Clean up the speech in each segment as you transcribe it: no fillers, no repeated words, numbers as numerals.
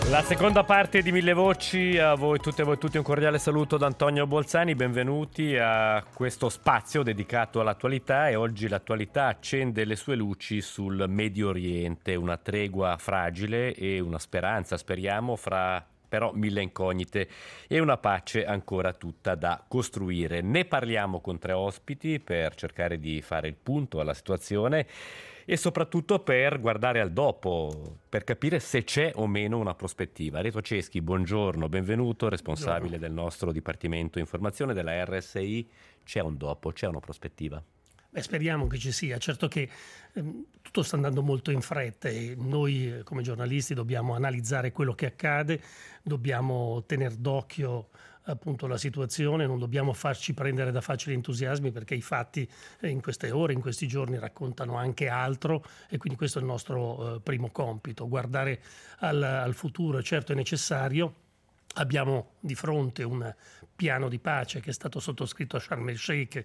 La seconda parte di Mille Voci, a voi tutte e voi tutti un cordiale saluto da Antonio Bolzani, benvenuti a questo spazio dedicato all'attualità e oggi l'attualità accende le sue luci sul Medio Oriente, una tregua fragile e una speranza, speriamo, fra però mille incognite e una pace ancora tutta da costruire. Ne parliamo con tre ospiti per cercare di fare il punto alla situazione e soprattutto per guardare al dopo, per capire se c'è o meno una prospettiva. Reto Ceschi, buongiorno, benvenuto, responsabile del nostro Dipartimento Informazione della RSI. C'è un dopo, c'è una prospettiva? Speriamo che ci sia. Certo che tutto sta andando molto in fretta e noi come giornalisti dobbiamo analizzare quello che accade, dobbiamo tenere d'occhio appunto la situazione, non dobbiamo farci prendere da facili entusiasmi perché i fatti in queste ore, in questi giorni raccontano anche altro e quindi questo è il nostro primo compito, guardare al futuro. Certo è necessario. Abbiamo di fronte un piano di pace che è stato sottoscritto a Sharm el Sheikh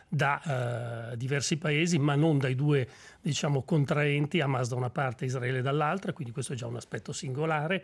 da diversi paesi, ma non dai due contraenti, Hamas da una parte e Israele dall'altra, quindi questo è già un aspetto singolare.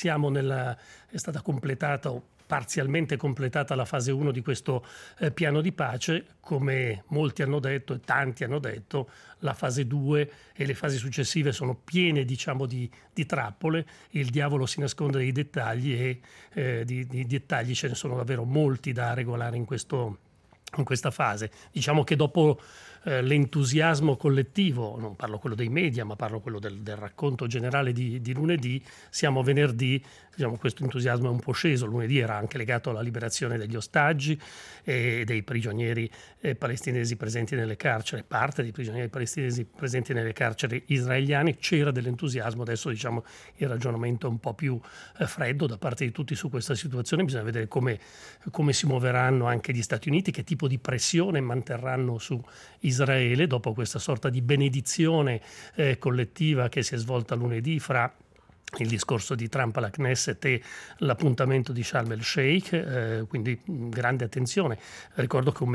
È stata parzialmente completata la fase 1 di questo piano di pace, come molti hanno detto e tanti hanno detto. La fase 2 e le fasi successive sono piene di trappole, il diavolo si nasconde nei dettagli e di dettagli ce ne sono davvero molti da regolare in questa fase. Diciamo che dopo l'entusiasmo collettivo, non parlo quello dei media ma parlo quello del racconto generale di lunedì, siamo venerdì, questo entusiasmo è un po' sceso. Lunedì era anche legato alla liberazione degli ostaggi e dei prigionieri palestinesi presenti nelle carceri, parte dei prigionieri palestinesi presenti nelle carceri israeliane. C'era dell'entusiasmo, adesso il ragionamento è un po' più freddo da parte di tutti su questa situazione. Bisogna vedere come si muoveranno anche gli Stati Uniti, che tipo di pressione manterranno su Israele dopo questa sorta di benedizione collettiva che si è svolta lunedì fra il discorso di Trump alla Knesset e l'appuntamento di Sharm el Sheikh, quindi grande attenzione. Ricordo che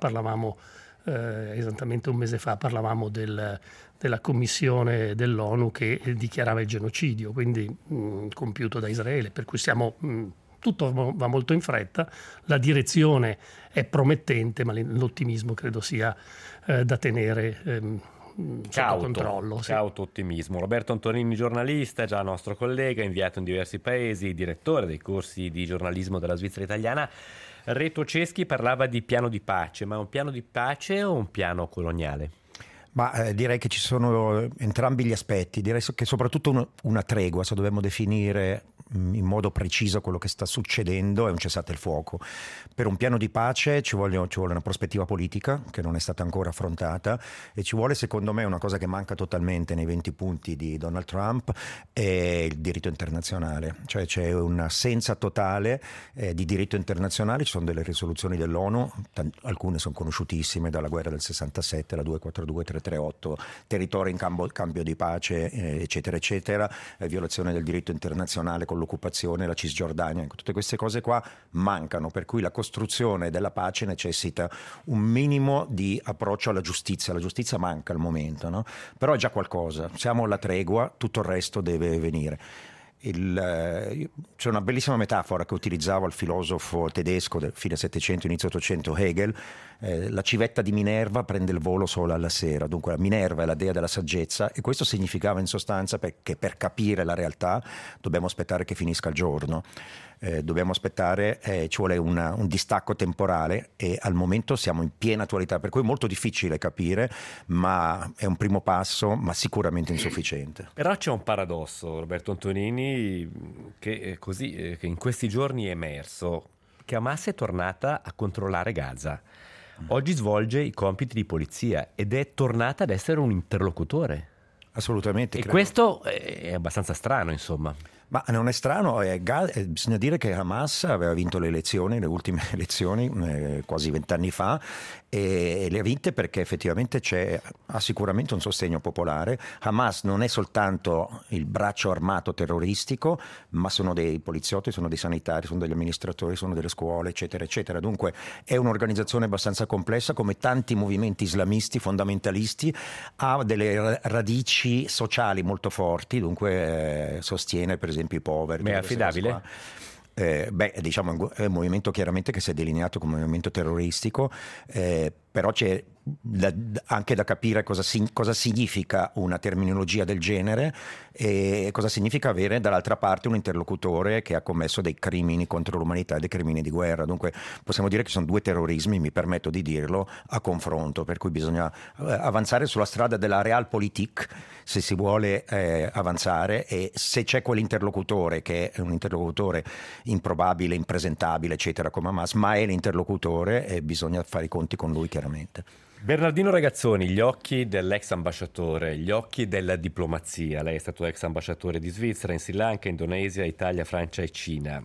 esattamente un mese fa parlavamo della commissione dell'ONU che dichiarava il genocidio, quindi compiuto da Israele, per cui tutto va molto in fretta, la direzione è promettente, ma l'ottimismo credo sia da tenere sotto controllo. Cauto ottimismo. Roberto Antonini, giornalista, già nostro collega, inviato in diversi paesi, direttore dei corsi di giornalismo della Svizzera italiana. Reto Ceschi parlava di piano di pace, ma è un piano di pace o un piano coloniale? Ma direi che ci sono entrambi gli aspetti. Direi che soprattutto una tregua, se dobbiamo definire in modo preciso quello che sta succedendo, è un cessate il fuoco. Per un piano di pace ci vuole una prospettiva politica che non è stata ancora affrontata e ci vuole, secondo me, una cosa che manca totalmente nei 20 punti di Donald Trump, è il diritto internazionale. Cioè c'è un'assenza totale di diritto internazionale. Ci sono delle risoluzioni dell'ONU, alcune sono conosciutissime, dalla guerra del 67, la 242, 338, territori in cambio di pace, eccetera eccetera, violazione del diritto internazionale con l'occupazione, la Cisgiordania. Tutte queste cose qua mancano, per cui la costruzione della pace necessita un minimo di approccio alla giustizia. La giustizia manca al momento, no? Però è già qualcosa, siamo alla tregua, tutto il resto deve venire. C'è una bellissima metafora che utilizzava il filosofo tedesco del fine Settecento, inizio Ottocento, Hegel. La civetta di Minerva prende il volo solo alla sera. Dunque la Minerva è la dea della saggezza, e questo significava in sostanza che per capire la realtà dobbiamo aspettare che finisca il giorno. Dobbiamo aspettare, ci vuole un distacco temporale, e al momento siamo in piena attualità, per cui è molto difficile capire, ma è un primo passo, ma sicuramente insufficiente. Però c'è un paradosso, Roberto Antonini, che in questi giorni è emerso, che Hamas è tornata a controllare Gaza. Oggi svolge i compiti di polizia ed è tornata ad essere un interlocutore. Assolutamente. E questo è abbastanza strano, insomma. Ma non è strano, bisogna dire che Hamas aveva vinto le ultime elezioni, quasi 20 anni fa, e le ha vinte perché effettivamente ha sicuramente un sostegno popolare. Hamas non è soltanto il braccio armato terroristico, ma sono dei poliziotti, sono dei sanitari, sono degli amministratori, sono delle scuole, eccetera, eccetera. Dunque è un'organizzazione abbastanza complessa, come tanti movimenti islamisti fondamentalisti, ha delle radici sociali molto forti, dunque sostiene per esempio tempi poveri. Ma è affidabile? Diciamo è un movimento chiaramente che si è delineato come un movimento terroristico, però c'è anche da capire cosa significa una terminologia del genere e cosa significa avere dall'altra parte un interlocutore che ha commesso dei crimini contro l'umanità e dei crimini di guerra. Dunque possiamo dire che sono due terrorismi, mi permetto di dirlo, a confronto, per cui bisogna avanzare sulla strada della realpolitik se si vuole avanzare, e se c'è quell'interlocutore che è un interlocutore improbabile, impresentabile, eccetera, come Hamas, ma è l'interlocutore, bisogna fare i conti con lui chiaramente. Bernardino Ragazzoni, gli occhi dell'ex ambasciatore, gli occhi della diplomazia. Lei è stato ex ambasciatore di Svizzera, in Sri Lanka, Indonesia, Italia, Francia e Cina.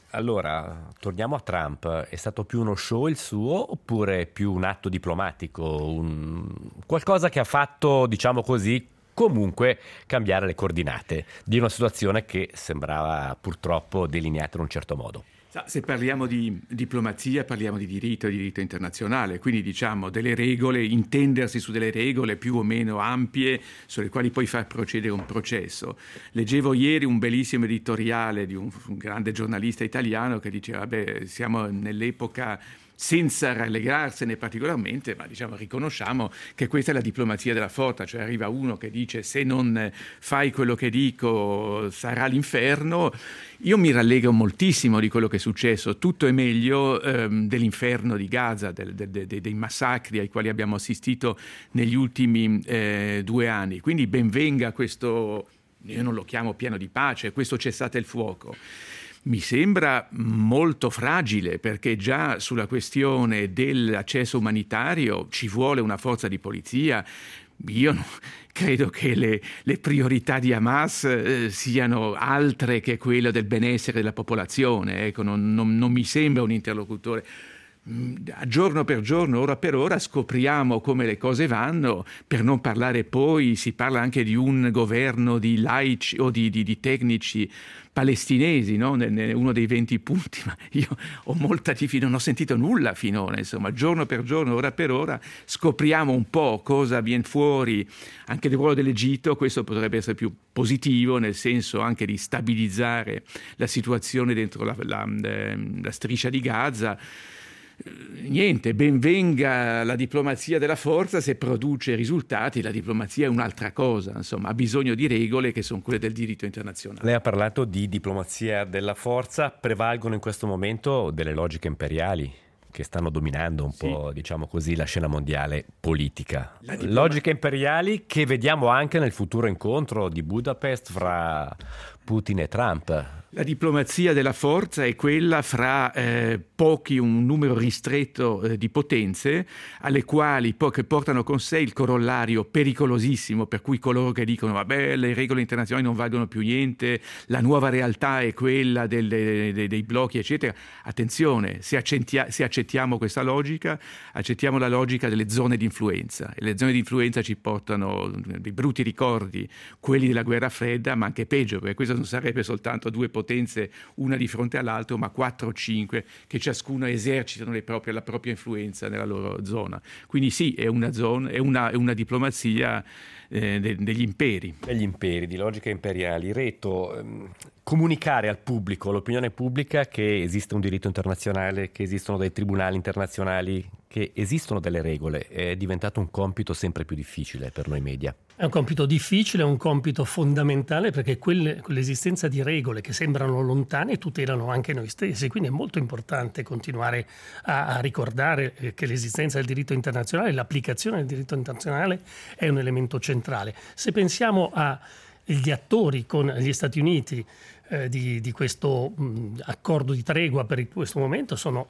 Allora, torniamo a Trump. È stato più uno show il suo oppure più un atto diplomatico? Qualcosa che ha fatto, diciamo così, comunque cambiare le coordinate di una situazione che sembrava purtroppo delineata in un certo modo? Se parliamo di diplomazia parliamo di diritto internazionale, quindi diciamo delle regole, intendersi su delle regole più o meno ampie sulle quali poi far procedere un processo. Leggevo ieri un bellissimo editoriale di un grande giornalista italiano che diceva siamo nell'epoca, senza rallegrarsene particolarmente, ma diciamo riconosciamo che questa è la diplomazia della forza, cioè arriva uno che dice se non fai quello che dico sarà l'inferno. Io mi rallegro moltissimo di quello che è successo, tutto è meglio dell'inferno di Gaza, dei massacri ai quali abbiamo assistito negli ultimi 2 anni, quindi ben venga questo, io non lo chiamo piano di pace, questo cessate il fuoco. Mi sembra molto fragile, perché già sulla questione dell'accesso umanitario ci vuole una forza di polizia. Io credo che le priorità di Hamas siano altre che quelle del benessere della popolazione. Ecco, non mi sembra un interlocutore. Giorno per giorno, ora per ora scopriamo come le cose vanno, per non parlare poi, si parla anche di un governo di laici o di tecnici palestinesi, no? Uno dei 20 punti, ma io ho molta non ho sentito nulla finora, insomma, giorno per giorno, ora per ora scopriamo un po' cosa viene fuori anche del ruolo dell'Egitto. Questo potrebbe essere più positivo, nel senso anche di stabilizzare la situazione dentro la striscia di Gaza. Niente, ben venga la diplomazia della forza se produce risultati. La diplomazia è un'altra cosa, insomma, ha bisogno di regole che sono quelle del diritto internazionale. Lei ha parlato di diplomazia della forza, prevalgono in questo momento delle logiche imperiali che stanno dominando un po', diciamo così, la scena mondiale politica. Logiche imperiali che vediamo anche nel futuro incontro di Budapest fra Putin e Trump. La diplomazia della forza è quella fra un numero ristretto di potenze, alle quali che portano con sé il corollario pericolosissimo, per cui coloro che dicono vabbè, le regole internazionali non valgono più niente, la nuova realtà è quella dei blocchi, eccetera. Attenzione, se accettiamo questa logica, accettiamo la logica delle zone di influenza, e le zone di influenza ci portano dei brutti ricordi, quelli della guerra fredda, ma anche peggio, perché questo non sarebbe soltanto due potenze una di fronte all'altro, ma 4 o 5 che ciascuna esercitano la propria influenza nella loro zona. Quindi sì, è una diplomazia degli imperi. Degli imperi, di logiche imperiali. Reto, comunicare al pubblico, all'opinione pubblica, che esiste un diritto internazionale, che esistono dei tribunali internazionali, che esistono delle regole, è diventato un compito sempre più difficile per noi media. È un compito difficile, è un compito fondamentale, perché quell'esistenza di regole che sembrano lontane tutelano anche noi stessi, quindi è molto importante continuare a ricordare che l'esistenza del diritto internazionale, l'applicazione del diritto internazionale è un elemento centrale. Se pensiamo agli attori con gli Stati Uniti di questo accordo di tregua per questo momento, sono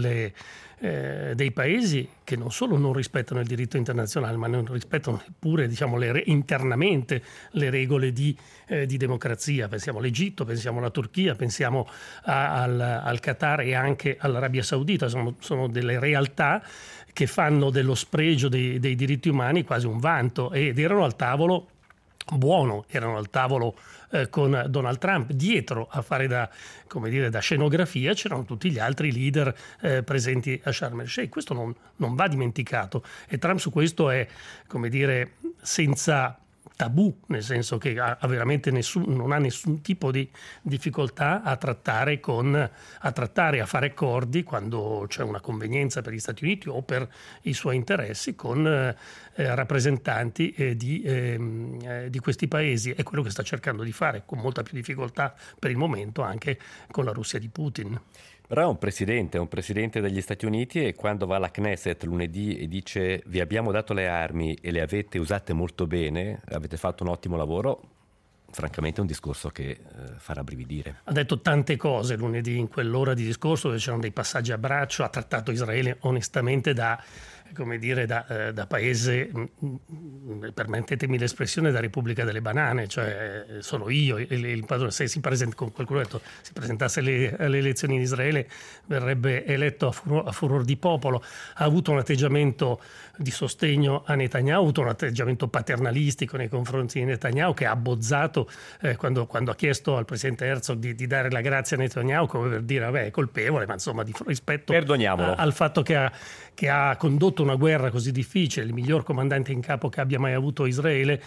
dei paesi che non solo non rispettano il diritto internazionale, ma non rispettano pure, diciamo, internamente le regole di democrazia. Pensiamo all'Egitto, pensiamo alla Turchia, pensiamo al Qatar e anche all'Arabia Saudita. Sono delle realtà che fanno dello spregio dei diritti umani quasi un vanto, ed erano al tavolo erano al tavolo con Donald Trump. Dietro a fare da scenografia c'erano tutti gli altri leader presenti a Sharm el-Sheikh. Questo non va dimenticato, e Trump su questo è, senza tabù, nel senso che veramente non ha nessun tipo di difficoltà a trattare a fare accordi quando c'è una convenienza per gli Stati Uniti o per i suoi interessi con rappresentanti di questi paesi. È quello che sta cercando di fare con molta più difficoltà per il momento anche con la Russia di Putin. Però è un presidente degli Stati Uniti, e quando va alla Knesset lunedì e dice vi abbiamo dato le armi e le avete usate molto bene, avete fatto un ottimo lavoro, francamente è un discorso che fa rabbrividire. Ha detto tante cose lunedì in quell'ora di discorso dove c'erano dei passaggi a braccio, ha trattato Israele onestamente da paese, permettetemi l'espressione, da Repubblica delle Banane, cioè sono io il padrone. Se si presenta, con qualcuno ha detto, si presentasse alle elezioni in Israele verrebbe eletto a furor di popolo. Ha avuto un atteggiamento di sostegno a Netanyahu, ha avuto un atteggiamento paternalistico nei confronti di Netanyahu, che ha abbozzato quando ha chiesto al presidente Herzog di dare la grazia a Netanyahu, come per dire vabbè è colpevole, ma insomma rispetto al fatto che ha condotto una guerra così difficile, il miglior comandante in capo che abbia mai avuto Israele,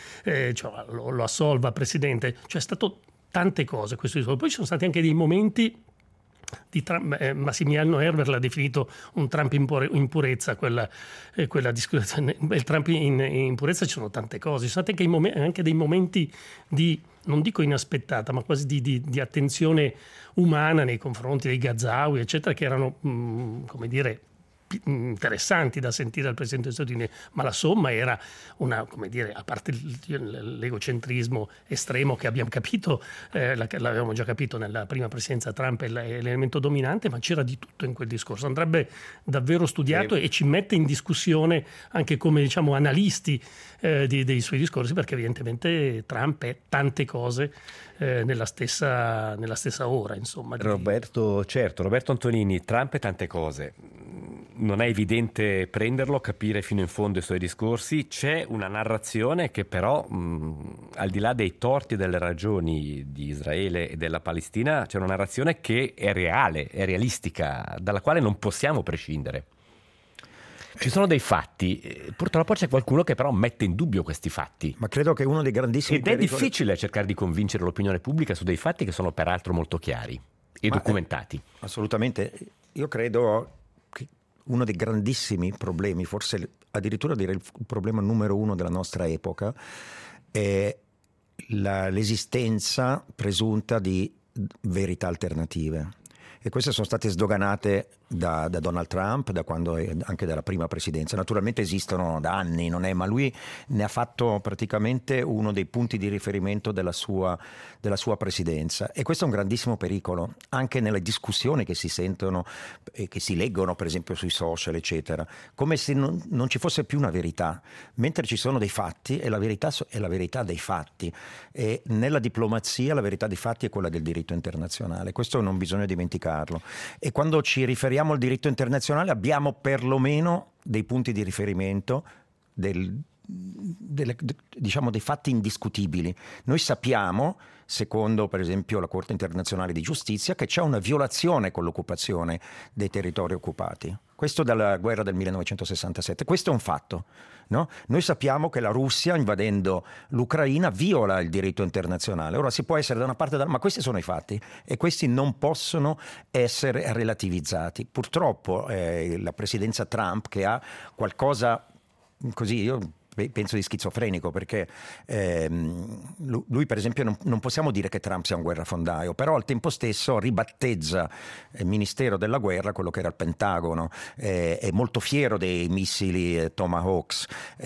lo assolva presidente. Cioè è stato tante cose questo discorso. Poi ci sono stati anche dei momenti di Trump, Massimiliano Herber l'ha definito un Trump in purezza, quella discussione. Il Trump in purezza, ci sono tante cose, ci sono stati anche dei momenti di, non dico inaspettata, ma quasi di attenzione umana nei confronti dei Gazawi, eccetera, che erano, come dire, interessanti da sentire dal Presidente degli Stati Uniti, ma la somma era una, come dire, a parte l'egocentrismo estremo che abbiamo capito, l'avevamo già capito nella prima presidenza Trump, è l'elemento dominante, ma c'era di tutto in quel discorso. Andrebbe davvero studiato e ci mette in discussione anche come, diciamo, analisti dei suoi discorsi, perché evidentemente Trump è tante cose nella stessa ora, insomma. Roberto Antonini, Trump è tante cose. Non è evidente prenderlo, capire fino in fondo i suoi discorsi. C'è una narrazione che però, al di là dei torti e delle ragioni di Israele e della Palestina, c'è una narrazione che è reale, è realistica, dalla quale non possiamo prescindere. Ci sono dei fatti, purtroppo c'è qualcuno che però mette in dubbio questi fatti. Ma credo che uno dei grandissimi pericoli... È difficile cercare di convincere l'opinione pubblica su dei fatti che sono peraltro molto chiari e documentati. Assolutamente. Io credo che uno dei grandissimi problemi, forse addirittura direi il problema numero uno della nostra epoca, è l'esistenza presunta di verità alternative. E queste sono state sdoganate da Donald Trump, da quando anche dalla prima presidenza. Naturalmente esistono da anni, ma lui ne ha fatto praticamente uno dei punti di riferimento della sua presidenza. E questo è un grandissimo pericolo, anche nelle discussioni che si sentono e che si leggono, per esempio sui social, eccetera, come se non ci fosse più una verità, mentre ci sono dei fatti e la verità è la verità dei fatti. E nella diplomazia la verità dei fatti è quella del diritto internazionale, questo non bisogna dimenticarlo. E quando ci riferiamo al diritto internazionale abbiamo perlomeno dei punti di riferimento, diciamo dei fatti indiscutibili. Noi sappiamo, secondo per esempio la Corte internazionale di giustizia, che c'è una violazione con l'occupazione dei territori occupati. Questo dalla guerra del 1967. Questo è un fatto, no? Noi sappiamo che la Russia, invadendo l'Ucraina, viola il diritto internazionale. Ora si può essere da una parte ma questi sono i fatti e questi non possono essere relativizzati. Purtroppo la presidenza Trump, che ha qualcosa così, io penso di schizofrenico, perché lui per esempio non possiamo dire che Trump sia un guerrafondaio, però al tempo stesso ribattezza il Ministero della Guerra, quello che era il Pentagono, è molto fiero dei missili Tomahawks,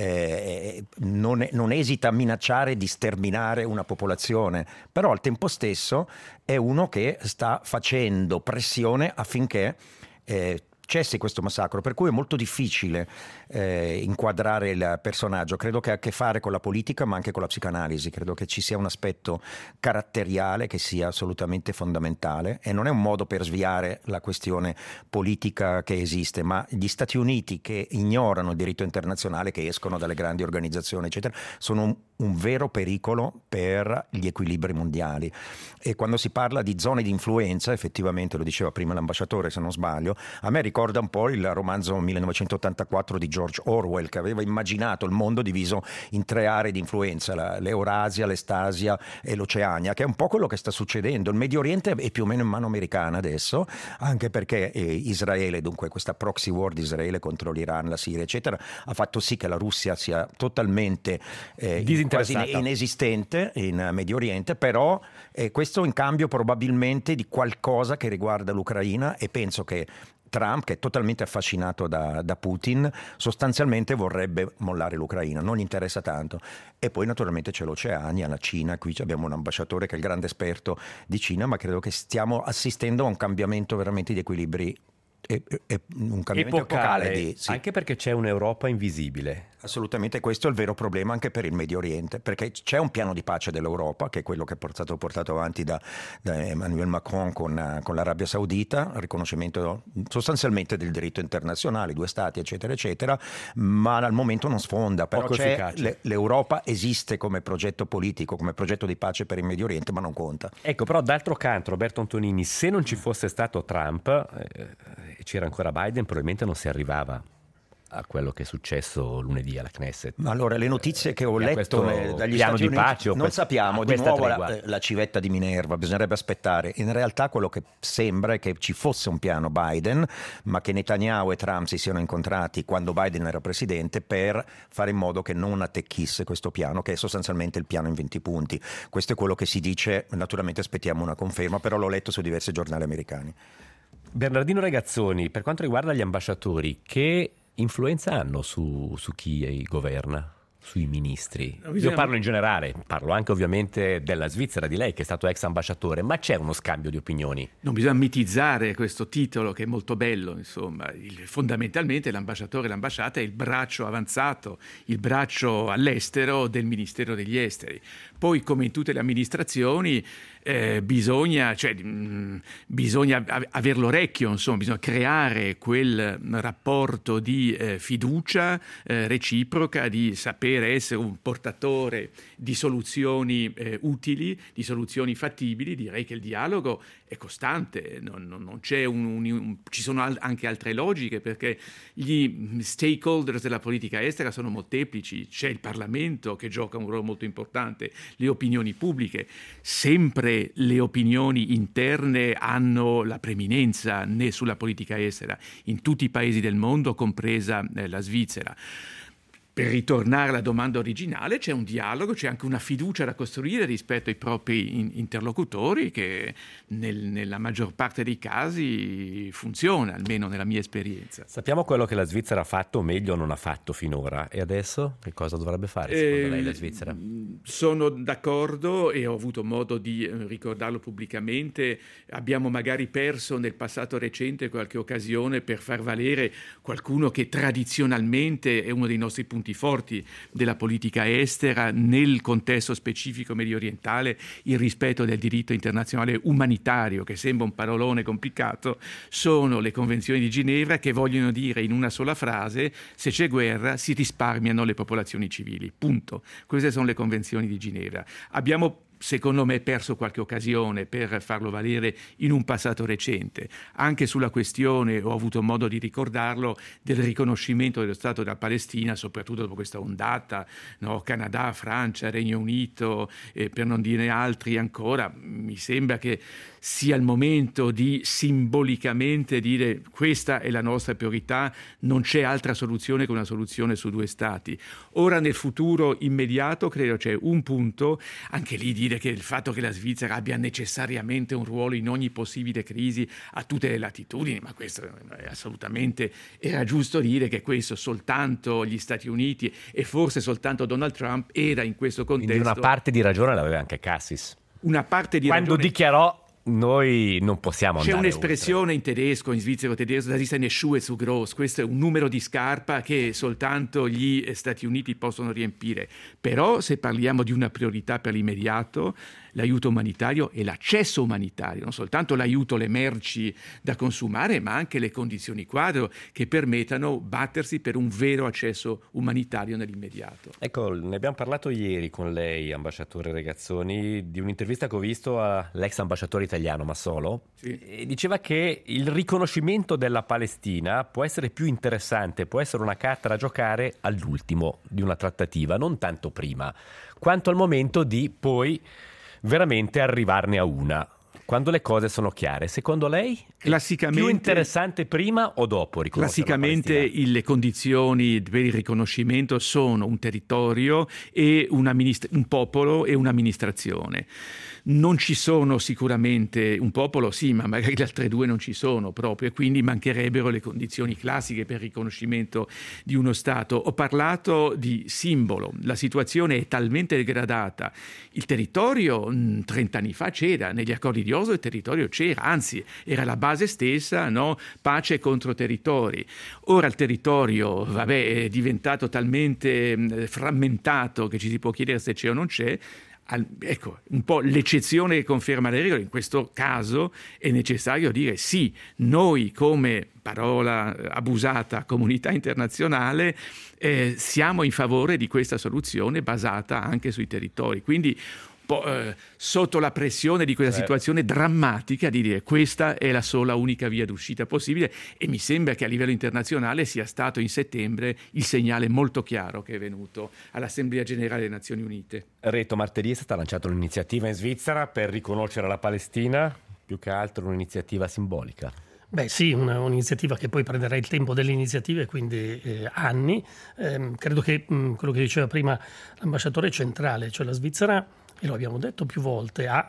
non esita a minacciare di sterminare una popolazione, però al tempo stesso è uno che sta facendo pressione affinché cessi questo massacro, per cui è molto difficile inquadrare il personaggio. Credo che ha a che fare con la politica ma anche con la psicanalisi, credo che ci sia un aspetto caratteriale che sia assolutamente fondamentale e non è un modo per sviare la questione politica che esiste, ma gli Stati Uniti che ignorano il diritto internazionale, che escono dalle grandi organizzazioni eccetera, sono un vero pericolo per gli equilibri mondiali. E quando si parla di zone di influenza, effettivamente lo diceva prima l'ambasciatore se non sbaglio, a me ricorda ricorda un po' il romanzo 1984 di George Orwell, che aveva immaginato il mondo diviso in 3 aree di influenza, l'Eurasia, l'Estasia e l'Oceania, che è un po' quello che sta succedendo. Il Medio Oriente è più o meno in mano americana adesso, anche perché Israele, dunque questa proxy war di Israele contro l'Iran, la Siria, eccetera, ha fatto sì che la Russia sia totalmente quasi inesistente in Medio Oriente, però questo in cambio probabilmente di qualcosa che riguarda l'Ucraina, e penso che Trump, che è totalmente affascinato da Putin, sostanzialmente vorrebbe mollare l'Ucraina, non gli interessa tanto. E poi naturalmente c'è l'Oceania, la Cina, qui abbiamo un ambasciatore che è il grande esperto di Cina, ma credo che stiamo assistendo a un cambiamento veramente di equilibri, un cambiamento epocale sì. Anche perché c'è un'Europa invisibile. Assolutamente, questo è il vero problema anche per il Medio Oriente, perché c'è un piano di pace dell'Europa, che è quello che è stato portato avanti da Emmanuel Macron con l'Arabia Saudita, riconoscimento sostanzialmente del diritto internazionale, 2 stati, eccetera, eccetera, ma al momento non sfonda. Però l'Europa esiste come progetto politico, come progetto di pace per il Medio Oriente, ma non conta. Ecco, però d'altro canto, Roberto Antonini, se non ci fosse stato Trump, c'era ancora Biden, probabilmente non si arrivava a quello che è successo lunedì alla Knesset. Allora, le notizie che ho letto dagli piano Stati di Uniti pace, non sappiamo, di nuovo la civetta di Minerva, bisognerebbe aspettare. In realtà quello che sembra è che ci fosse un piano Biden, ma che Netanyahu e Trump si siano incontrati quando Biden era presidente per fare in modo che non attecchisse questo piano, che è sostanzialmente il piano in 20 punti. Questo è quello che si dice, naturalmente aspettiamo una conferma, però l'ho letto su diversi giornali americani. Bernardino Regazzoni, per quanto riguarda gli ambasciatori, che influenza hanno su chi governa, sui ministri? Io parlo in generale, parlo anche ovviamente della Svizzera, di lei che è stato ex ambasciatore, ma c'è uno scambio di opinioni? Non bisogna mitizzare questo titolo che è molto bello, insomma. Fondamentalmente l'ambasciatore e l'ambasciata è il braccio avanzato, il braccio all'estero del Ministero degli Esteri. Poi, come in tutte le amministrazioni, bisogna avere l'orecchio, insomma, bisogna creare quel rapporto di fiducia reciproca, di sapere essere un portatore di soluzioni utili, di soluzioni fattibili. Direi che il dialogo è costante, non c'è ci sono anche altre logiche, perché gli stakeholders della politica estera sono molteplici. C'è il Parlamento che gioca un ruolo molto importante, le opinioni pubbliche, sempre le opinioni interne hanno la preminenza sulla politica estera in tutti i paesi del mondo, compresa la Svizzera. Per ritornare alla domanda originale, c'è un dialogo, c'è anche una fiducia da costruire rispetto ai propri interlocutori che nella maggior parte dei casi funziona, almeno nella mia esperienza. Sappiamo quello che la Svizzera ha fatto o meglio non ha fatto finora, e adesso che cosa dovrebbe fare secondo lei la Svizzera? Sono d'accordo e ho avuto modo di ricordarlo pubblicamente. Abbiamo magari perso nel passato recente qualche occasione per far valere qualcuno che tradizionalmente è uno dei nostri punti forti della politica estera nel contesto specifico medio orientale, il rispetto del diritto internazionale umanitario, che sembra un parolone complicato. Sono le convenzioni di Ginevra, che vogliono dire in una sola frase: se c'è guerra si risparmiano le popolazioni civili, punto. Queste sono le convenzioni di Ginevra. Abbiamo, secondo me, perso qualche occasione per farlo valere in un passato recente. Anche sulla questione, ho avuto modo di ricordarlo, del riconoscimento dello Stato della Palestina, soprattutto dopo questa ondata, no? Canada, Francia, Regno Unito, per non dire altri ancora. Mi sembra che sia il momento di simbolicamente dire: questa è la nostra priorità, non c'è altra soluzione che una soluzione su 2 stati. Ora, nel futuro immediato, credo c'è un punto, anche lì dire che il fatto che la Svizzera abbia necessariamente un ruolo in ogni possibile crisi a tutte le latitudini, ma questo è assolutamente, era giusto dire che questo soltanto gli Stati Uniti e forse soltanto Donald Trump era in questo contesto. Quindi una parte di ragione l'aveva anche Cassis. Una parte di quando ragione... dichiarò: noi non possiamo andare C'è un'espressione in tedesco, in svizzero tedesco, das ist eine Schuhe zu groß. Questo è un numero di scarpa che soltanto gli Stati Uniti possono riempire. Però se parliamo di una priorità per l'immediato, l'aiuto umanitario e l'accesso umanitario, non soltanto l'aiuto alle merci da consumare, ma anche le condizioni quadro che permettano battersi per un vero accesso umanitario nell'immediato. Ecco, ne abbiamo parlato ieri con lei, ambasciatore Regazzoni, di un'intervista che ho visto all'ex ambasciatore italiano Massolo. Sì. E diceva che il riconoscimento della Palestina può essere più interessante, può essere una carta da giocare all'ultimo di una trattativa, non tanto prima, quanto al momento di poi veramente arrivarne a una. Quando le cose sono chiare, secondo lei più interessante prima o dopo riconoscere Classicamente le condizioni per il riconoscimento sono un territorio e un popolo e un'amministrazione. Non ci sono sicuramente un popolo, sì, ma magari le altre due non ci sono proprio, e quindi mancherebbero le condizioni classiche per il riconoscimento di uno Stato. Ho parlato di simbolo, la situazione è talmente degradata. Il territorio 30 anni fa c'era, negli accordi di Oslo il territorio c'era, anzi era la base stessa, no? Pace contro territori. Ora il territorio, è diventato talmente frammentato che ci si può chiedere se c'è o non c'è. Ecco, un po' l'eccezione che conferma le regole. In questo caso è necessario dire sì, noi come parola abusata comunità internazionale siamo in favore di questa soluzione basata anche sui territori. Quindi sotto la pressione di questa situazione drammatica di dire questa è la sola unica via d'uscita possibile, e mi sembra che a livello internazionale sia stato in settembre il segnale molto chiaro che è venuto all'Assemblea Generale delle Nazioni Unite. Reto, martedì è stata lanciata un'iniziativa in Svizzera per riconoscere la Palestina, più che altro un'iniziativa simbolica. Beh sì, un'iniziativa che poi prenderà il tempo delle iniziative, quindi anni. Credo che quello che diceva prima l'ambasciatore è centrale, cioè la Svizzera, e lo abbiamo detto più volte, ha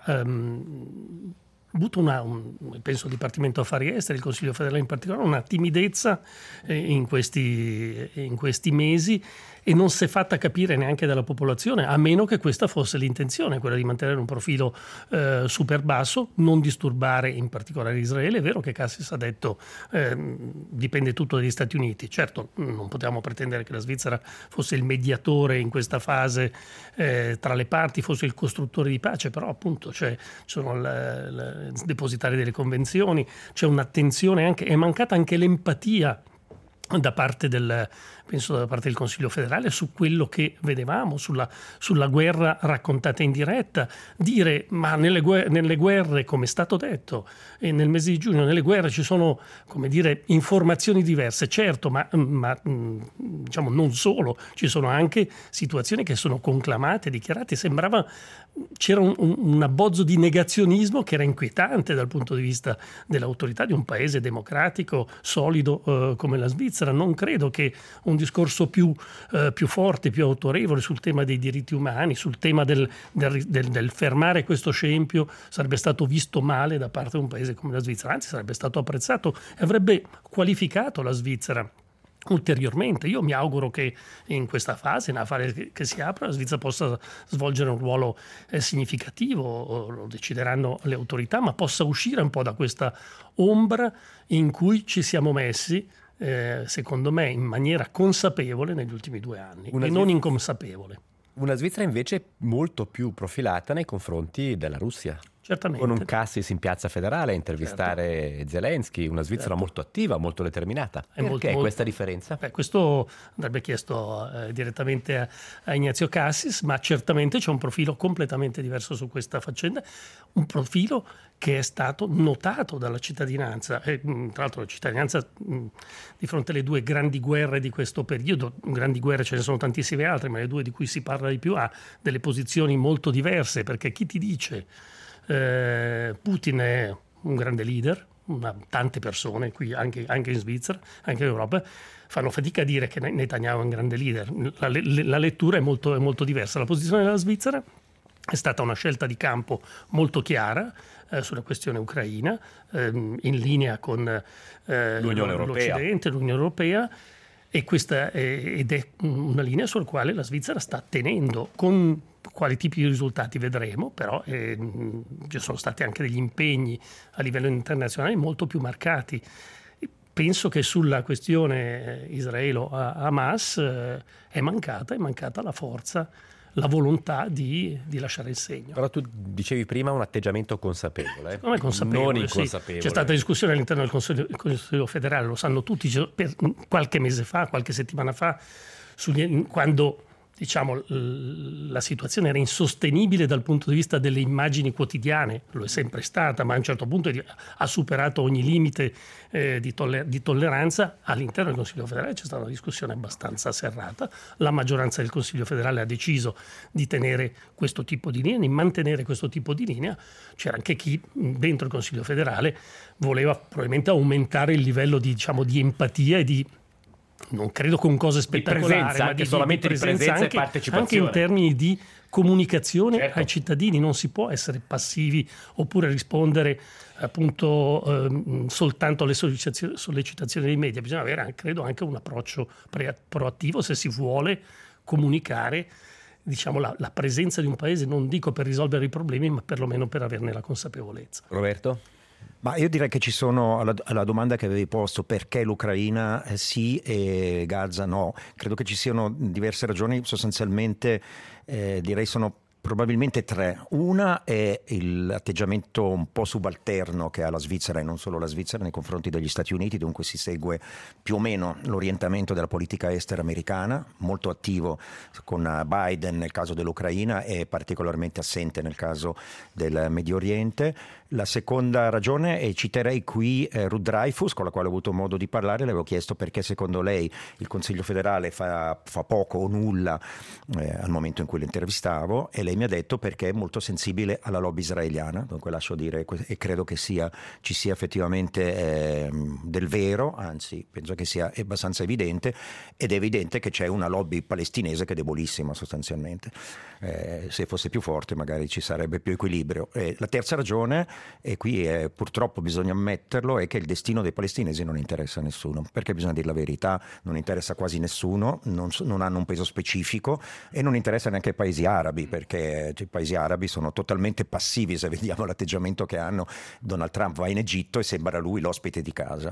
avuto penso il Dipartimento Affari Esteri, il Consiglio federale in particolare, una timidezza in questi mesi, e non si è fatta capire neanche dalla popolazione, a meno che questa fosse l'intenzione, quella di mantenere un profilo super basso, non disturbare in particolare Israele. È vero che Cassis ha detto dipende tutto dagli Stati Uniti. Certo, non potevamo pretendere che la Svizzera fosse il mediatore in questa fase tra le parti, fosse il costruttore di pace, però appunto sono depositari delle convenzioni, c'è un'attenzione anche, è mancata anche l'empatia da parte del Consiglio federale su quello che vedevamo, sulla guerra raccontata in diretta. Dire ma nelle guerre, come è stato detto nel mese di giugno, nelle guerre ci sono, come dire, informazioni diverse, certo, ma diciamo non solo, ci sono anche situazioni che sono conclamate, dichiarate. Sembrava c'era un abbozzo di negazionismo che era inquietante dal punto di vista dell'autorità di un paese democratico solido come la Svizzera. Non credo che un discorso più forte, più autorevole sul tema dei diritti umani, sul tema del fermare questo scempio sarebbe stato visto male da parte di un paese come la Svizzera, anzi sarebbe stato apprezzato e avrebbe qualificato la Svizzera ulteriormente. Io mi auguro che in questa fase, nella fase che si apre, la Svizzera possa svolgere un ruolo significativo, lo decideranno le autorità, ma possa uscire un po' da questa ombra in cui ci siamo messi, secondo me in maniera consapevole negli ultimi 2 anni e non inconsapevole. Una Svizzera invece molto più profilata nei confronti della Russia. Certamente. Con un Cassis in piazza federale a intervistare Zelensky, una Svizzera molto attiva, molto determinata. Perché questa differenza? Questo andrebbe chiesto direttamente a Ignazio Cassis, ma certamente c'è un profilo completamente diverso su questa faccenda, un profilo che è stato notato dalla cittadinanza. E, tra l'altro la cittadinanza di fronte alle 2 grandi guerre di questo periodo, grandi guerre ce ne sono tantissime altre, ma le 2 di cui si parla di più, ha delle posizioni molto diverse, perché chi ti dice Putin è un grande leader, tante persone qui anche in Svizzera, anche in Europa, fanno fatica a dire che Netanyahu è un grande leader. La lettura è molto diversa. La posizione della Svizzera è stata una scelta di campo molto chiara sulla questione ucraina, in linea con l'Occidente, l'Unione Europea, e questa ed è una linea sulla quale la Svizzera sta tenendo. Con quali tipi di risultati vedremo, però ci sono stati anche degli impegni a livello internazionale molto più marcati. Penso che sulla questione Israele-Hamas è mancata la la volontà di lasciare il segno. Però tu dicevi prima un atteggiamento consapevole. Secondo me consapevole, non inconsapevole. Sì. C'è stata discussione all'interno del Consiglio federale, lo sanno tutti, qualche mese fa, qualche settimana fa, quando diciamo la situazione era insostenibile dal punto di vista delle immagini quotidiane, lo è sempre stata, ma a un certo punto ha superato ogni limite di tolleranza. All'interno del Consiglio federale c'è stata una discussione abbastanza serrata, la maggioranza del Consiglio federale ha deciso di tenere questo tipo di linea, di mantenere questo tipo di linea. C'era anche chi dentro il Consiglio federale voleva probabilmente aumentare il livello di empatia e di, non credo con cose spettacolari, ma solamente di presenza anche, e partecipazione. anche in termini di comunicazione, certo, ai cittadini. Non si può essere passivi oppure rispondere appunto soltanto alle sollecitazioni dei media. Bisogna avere, credo, anche un approccio proattivo se si vuole comunicare la presenza di un paese, non dico per risolvere i problemi, ma perlomeno per averne la consapevolezza. Roberto? Ma io direi che ci sono, alla domanda che avevi posto, perché l'Ucraina sì e Gaza no, credo che ci siano diverse ragioni, sostanzialmente direi sono probabilmente tre. Una è l'atteggiamento un po' subalterno che ha la Svizzera, e non solo la Svizzera, nei confronti degli Stati Uniti. Dunque si segue più o meno l'orientamento della politica estera americana, molto attivo con Biden nel caso dell'Ucraina e particolarmente assente nel caso del Medio Oriente. La seconda ragione, e citerei qui Ruth Dreyfus, con la quale ho avuto modo di parlare, le avevo chiesto perché secondo lei il Consiglio federale fa poco o nulla al momento in cui l'intervistavo, e lei mi ha detto perché è molto sensibile alla lobby israeliana. Dunque lascio dire, e credo che ci sia effettivamente del vero, anzi penso che sia abbastanza evidente, ed è evidente che c'è una lobby palestinese che è debolissima sostanzialmente. Se fosse più forte magari ci sarebbe più equilibrio. La terza ragione, e qui purtroppo bisogna ammetterlo, è che il destino dei palestinesi non interessa a nessuno, perché bisogna dire la verità, non interessa quasi nessuno, non hanno un peso specifico, e non interessa neanche ai paesi arabi, perché i paesi arabi sono totalmente passivi. Se vediamo l'atteggiamento che hanno, Donald Trump va in Egitto e sembra lui l'ospite di casa.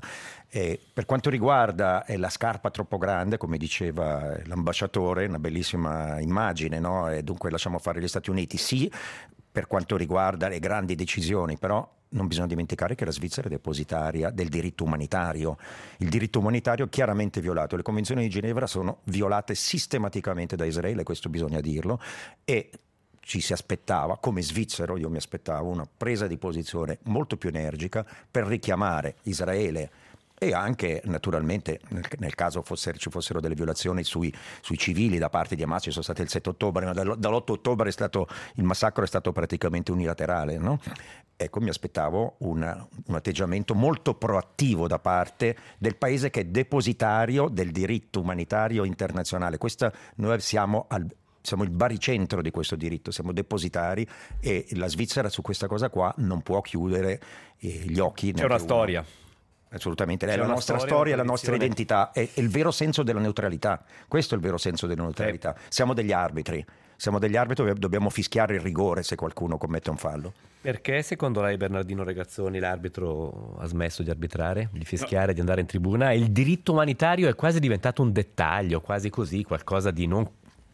Per quanto riguarda la scarpa troppo grande, come diceva l'ambasciatore, una bellissima immagine, no? E dunque lasciamo fare gli Stati Uniti, sì, per quanto riguarda le grandi decisioni, però non bisogna dimenticare che la Svizzera è depositaria del diritto umanitario. Il diritto umanitario chiaramente violato. Le convenzioni di Ginevra sono violate sistematicamente da Israele, questo bisogna dirlo, e ci si aspettava, come svizzero io mi aspettavo, una presa di posizione molto più energica per richiamare Israele, e anche naturalmente nel caso ci fossero delle violazioni sui civili da parte di Hamas. Ci sono state il 7 ottobre, ma dall'8 ottobre il massacro è stato praticamente unilaterale, no? Ecco, mi aspettavo un atteggiamento molto proattivo da parte del paese che è depositario del diritto umanitario internazionale. Noi siamo il baricentro di questo diritto, siamo depositari, e la Svizzera su questa cosa qua non può chiudere gli occhi. C'è una storia. Assolutamente, è la nostra storia, la nostra identità, è il vero senso della neutralità. Questo è il vero senso della neutralità. Siamo degli arbitri, dobbiamo fischiare il rigore se qualcuno commette un fallo. Perché secondo lei, Bernardino Regazzoni, l'arbitro ha smesso di arbitrare, di fischiare, di andare in tribuna? Il diritto umanitario è quasi diventato un dettaglio, quasi così, qualcosa di non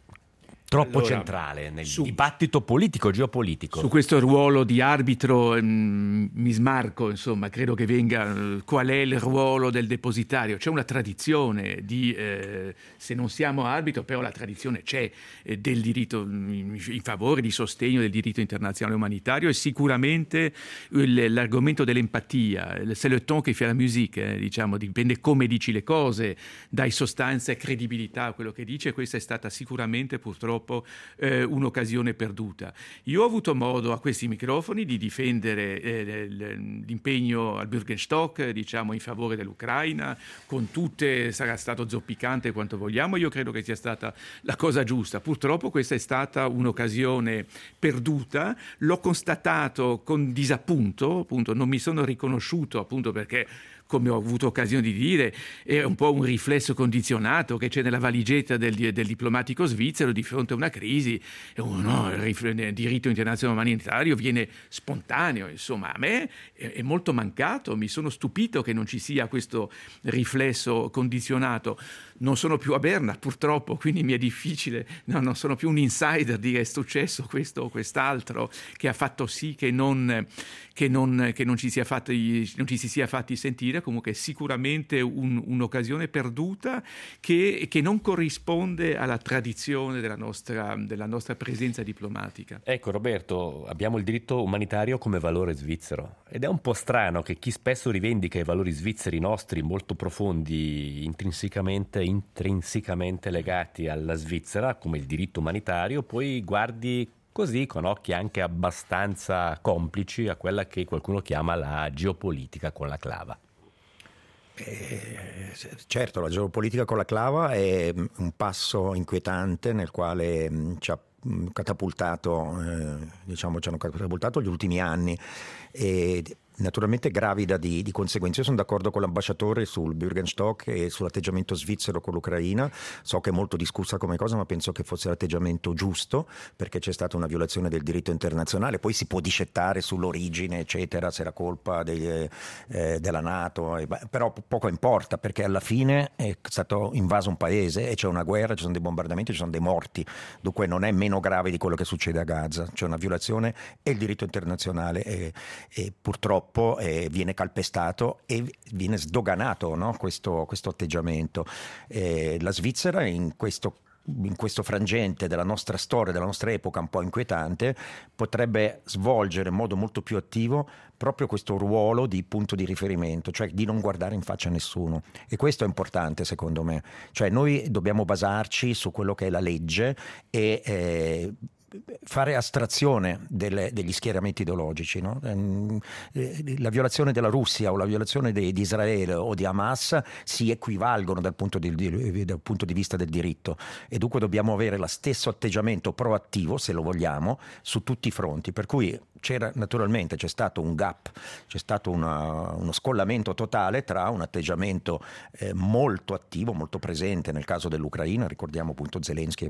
troppo centrale nel dibattito politico, geopolitico. Su questo ruolo di arbitro mi smarco, insomma, credo che venga qual è il ruolo del depositario. C'è una tradizione di, se non siamo arbitro, però la tradizione c'è del diritto in favore, di sostegno del diritto internazionale umanitario, e sicuramente l'argomento dell'empatia, c'est le ton qui fait la musique, diciamo, dipende come dici le cose, dai sostanza e credibilità a quello che dice. Questa è stata sicuramente purtroppo un'occasione perduta. Io ho avuto modo a questi microfoni di difendere l'impegno al Bürgerstock, diciamo, in favore dell'Ucraina, con tutte, sarà stato zoppicante quanto vogliamo, io credo che sia stata la cosa giusta. Purtroppo questa è stata un'occasione perduta, l'ho constatato con disappunto, appunto, non mi sono riconosciuto, appunto perché, come ho avuto occasione di dire, è un po' un riflesso condizionato che c'è nella valigetta del diplomatico svizzero di fronte a una crisi. Il diritto internazionale umanitario viene spontaneo, insomma. A me è molto mancato, mi sono stupito che non ci sia questo riflesso condizionato. non sono più a Berna purtroppo, quindi mi è difficile, non sono più un insider dire è successo questo o quest'altro che ha fatto sì che non ci si sia fatti sentire. Comunque è sicuramente un'occasione perduta che non corrisponde alla tradizione della nostra presenza diplomatica. Ecco Roberto, abbiamo il diritto umanitario come valore svizzero ed è un po' strano che chi spesso rivendica i valori svizzeri nostri molto profondi, intrinsecamente legati alla Svizzera come il diritto umanitario, poi guardi così con occhi anche abbastanza complici a quella che qualcuno chiama la geopolitica con la clava. Certo, la geopolitica con la clava è un passo inquietante nel quale ci ha catapultato, ci hanno catapultato gli ultimi anni, e naturalmente gravida di conseguenze. Io sono d'accordo con l'ambasciatore sul Bürgerstock e sull'atteggiamento svizzero con l'Ucraina. So che è molto discussa come cosa, ma penso che fosse l'atteggiamento giusto, perché c'è stata una violazione del diritto internazionale. Poi si può discettare sull'origine, eccetera, se era colpa della NATO, però poco importa, perché alla fine è stato invaso un paese e c'è una guerra, ci sono dei bombardamenti, ci sono dei morti. Dunque non è meno grave di quello che succede a Gaza. C'è una violazione e il diritto internazionale e purtroppo viene calpestato e viene sdoganato, no? questo atteggiamento. La Svizzera in questo frangente della nostra storia, della nostra epoca un po' inquietante, potrebbe svolgere in modo molto più attivo proprio questo ruolo di punto di riferimento, cioè di non guardare in faccia a nessuno. E questo è importante secondo me. Cioè noi dobbiamo basarci su quello che è la legge e fare astrazione degli schieramenti ideologici, no? La violazione della Russia o la violazione di Israele o di Hamas si equivalgono dal punto di vista del diritto, e dunque dobbiamo avere lo stesso atteggiamento proattivo, se lo vogliamo, su tutti i fronti. Per cui naturalmente c'è stato un gap, c'è stato uno scollamento totale tra un atteggiamento molto attivo, molto presente nel caso dell'Ucraina, ricordiamo appunto Zelensky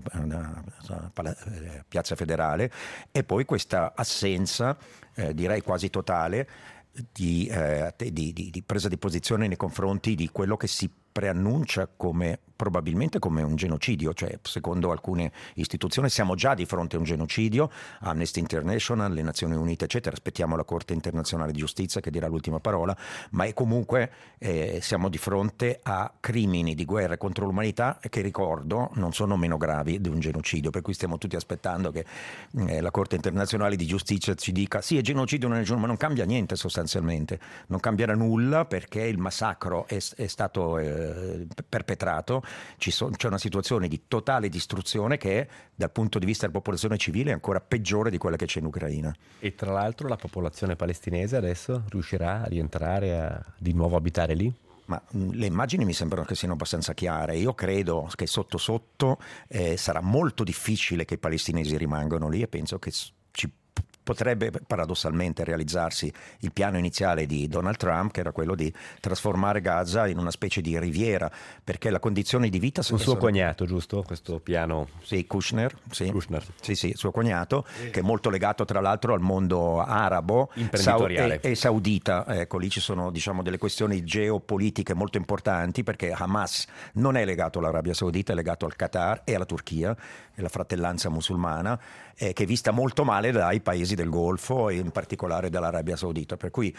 Piazza Federale, e poi questa assenza direi quasi totale di presa di posizione nei confronti di quello che si preannuncia probabilmente come un genocidio. Cioè, secondo alcune istituzioni siamo già di fronte a un genocidio, Amnesty International, le Nazioni Unite eccetera, aspettiamo la Corte Internazionale di Giustizia che dirà l'ultima parola, ma è comunque siamo di fronte a crimini di guerra contro l'umanità che, ricordo, non sono meno gravi di un genocidio, per cui stiamo tutti aspettando che la Corte Internazionale di Giustizia ci dica sì, è genocidio, ma non cambia niente sostanzialmente, non cambierà nulla, perché il massacro è stato perpetrato, c'è una situazione di totale distruzione che dal punto di vista della popolazione civile è ancora peggiore di quella che c'è in Ucraina. E tra l'altro la popolazione palestinese adesso riuscirà a rientrare di nuovo abitare lì? Ma le immagini mi sembrano che siano abbastanza chiare. Io credo che sotto sarà molto difficile che i palestinesi rimangano lì, e penso che potrebbe paradossalmente realizzarsi il piano iniziale di Donald Trump, che era quello di trasformare Gaza in una specie di riviera, perché la condizione di vita... Un suo cognato, giusto? Questo piano... Sì, Kushner. Sì, suo cognato, che è molto legato tra l'altro al mondo arabo imprenditoriale e saudita. Ecco, lì ci sono delle questioni geopolitiche molto importanti, perché Hamas non è legato all'Arabia Saudita, è legato al Qatar e alla Turchia, e la fratellanza musulmana, che è vista molto male dai paesi del Golfo e in particolare dall'Arabia Saudita. Per cui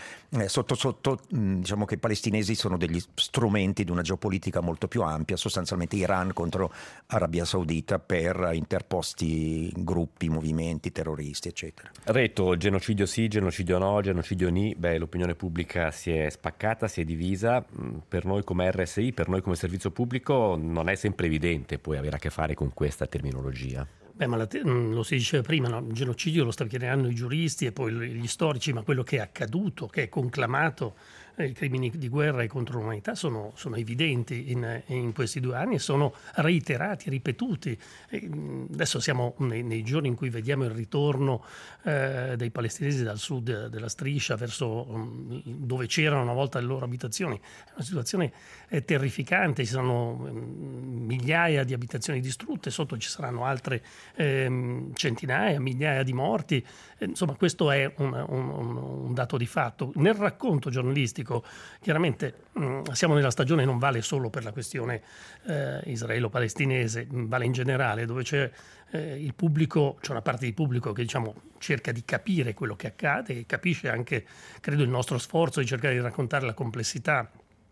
diciamo che i palestinesi sono degli strumenti di una geopolitica molto più ampia, sostanzialmente Iran contro Arabia Saudita per interposti gruppi, movimenti terroristi eccetera. Reto, genocidio sì, genocidio no, genocidio ni, l'opinione pubblica si è spaccata, si è divisa. Per noi come RSI, per noi come servizio pubblico non è sempre evidente poi avere a che fare con questa terminologia. Ma lo si diceva prima, no? Il genocidio lo stabiliranno i giuristi e poi gli storici, ma quello che è accaduto, che è conclamato, i crimini di guerra e contro l'umanità sono evidenti in questi 2 anni e sono reiterati, ripetuti. Adesso siamo nei giorni in cui vediamo il ritorno dei palestinesi dal sud della striscia verso dove c'erano una volta le loro abitazioni. È una situazione terrificante, ci sono migliaia di abitazioni distrutte, sotto ci saranno altre centinaia, migliaia di morti. Insomma, questo è un dato di fatto. Nel racconto giornalistico giornalistico. Chiaramente siamo nella stagione, non vale solo per la questione israelo-palestinese, vale in generale, dove c'è il pubblico, c'è una parte di pubblico che diciamo cerca di capire quello che accade e capisce anche, credo, il nostro sforzo di cercare di raccontare la complessità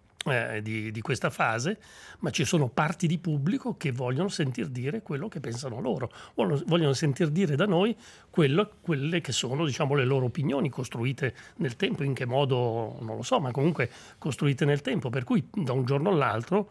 di questa fase, ma ci sono parti di pubblico che vogliono sentir dire quello che pensano loro, vogliono sentir dire da noi quelle che sono, diciamo, le loro opinioni costruite nel tempo, in che modo non lo so, ma comunque costruite nel tempo, per cui da un giorno all'altro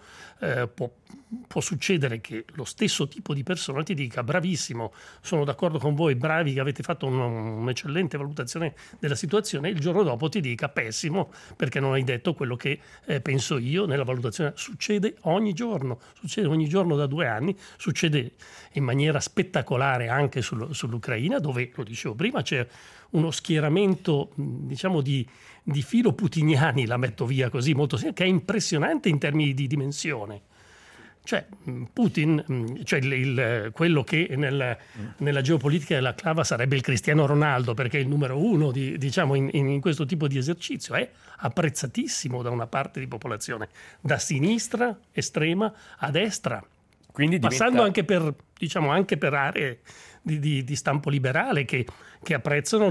può succedere che lo stesso tipo di persona ti dica bravissimo, sono d'accordo con voi, bravi che avete fatto un'eccellente valutazione della situazione, e il giorno dopo ti dica pessimo perché non hai detto quello che penso io nella valutazione. Succede ogni giorno da 2 anni, succede in maniera spettacolare anche sull'Ucraina, dove, lo dicevo prima, c'è uno schieramento diciamo di filo putiniani, la metto via così molto che è impressionante in termini di dimensione. Cioè Putin, quello che nella geopolitica della clava sarebbe il Cristiano Ronaldo, perché è il numero 1 diciamo in questo tipo di esercizio, è apprezzatissimo da una parte di popolazione, da sinistra estrema a destra, quindi passando anche per aree di stampo liberale che apprezzano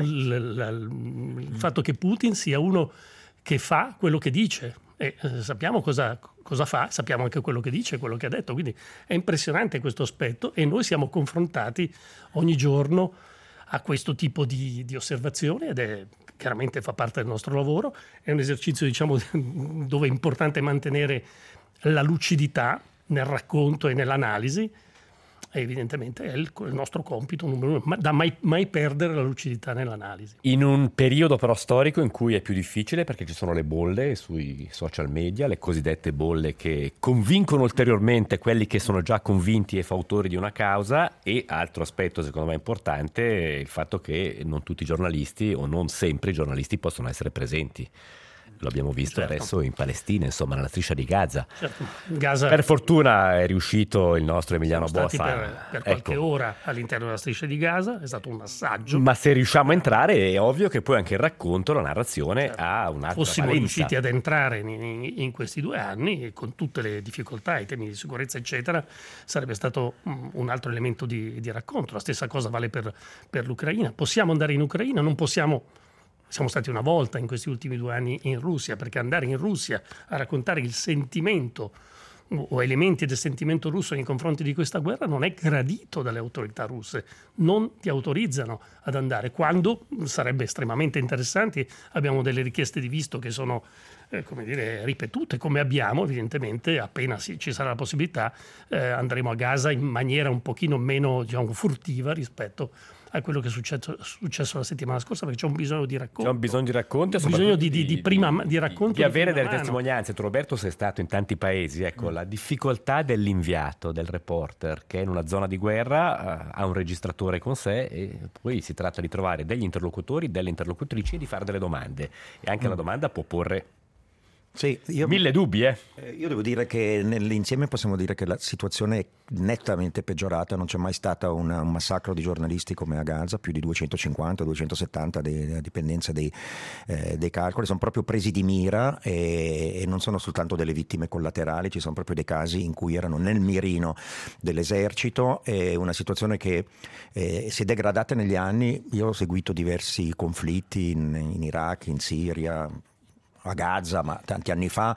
il fatto che Putin sia uno che fa quello che dice. E sappiamo cosa fa, sappiamo anche quello che dice, quello che ha detto, quindi è impressionante questo aspetto, e noi siamo confrontati ogni giorno a questo tipo di osservazione, ed è chiaramente fa parte del nostro lavoro, è un esercizio diciamo dove è importante mantenere la lucidità nel racconto e nell'analisi, e evidentemente è il nostro compito numero 1, ma da mai perdere la lucidità nell'analisi. In un periodo però storico in cui è più difficile, perché ci sono le bolle sui social media, le cosiddette bolle che convincono ulteriormente quelli che sono già convinti e fautori di una causa, e altro aspetto secondo me importante è il fatto che non tutti i giornalisti, o non sempre i giornalisti, possono essere presenti. Lo abbiamo visto adesso in Palestina, insomma, nella striscia di Gaza. Gaza. Per fortuna è riuscito il nostro Emiliano Boffa. Per qualche ora all'interno della striscia di Gaza, è stato un assaggio. Ma se riusciamo a entrare è ovvio che poi anche il racconto, la narrazione ha un'altra Fossimo valenza. riusciti ad entrare in questi 2 anni, con tutte le difficoltà, i temi di sicurezza eccetera, sarebbe stato un altro elemento di racconto. La stessa cosa vale per l'Ucraina. Possiamo andare in Ucraina, non possiamo. Siamo stati una volta in questi ultimi 2 anni in Russia, perché andare in Russia a raccontare il sentimento o elementi del sentimento russo nei confronti di questa guerra non è gradito dalle autorità russe, non ti autorizzano ad andare, quando sarebbe estremamente interessante. Abbiamo delle richieste di visto che sono ripetute, come abbiamo evidentemente, appena ci sarà la possibilità, andremo a Gaza in maniera un pochino meno furtiva rispetto a quello che è successo la settimana scorsa, perché c'è un bisogno di racconto. C'è un bisogno di racconto, un bisogno di racconto, di avere delle testimonianze. Tu, Roberto, sei stato in tanti paesi, ecco, la difficoltà dell'inviato, del reporter che è in una zona di guerra, ha un registratore con sé, e poi si tratta di trovare degli interlocutori, delle interlocutrici, e di fare delle domande, e anche la domanda può porre mille dubbi. Io devo dire che nell'insieme possiamo dire che la situazione è nettamente peggiorata. Non c'è mai stato un massacro di giornalisti come a Gaza, più di 250-270 a dipendenza dei calcoli. Sono proprio presi di mira, e non sono soltanto delle vittime collaterali, ci sono proprio dei casi in cui erano nel mirino dell'esercito. È una situazione che si è degradata negli anni. Io ho seguito diversi conflitti in Iraq, in Siria, a Gaza, ma tanti anni fa,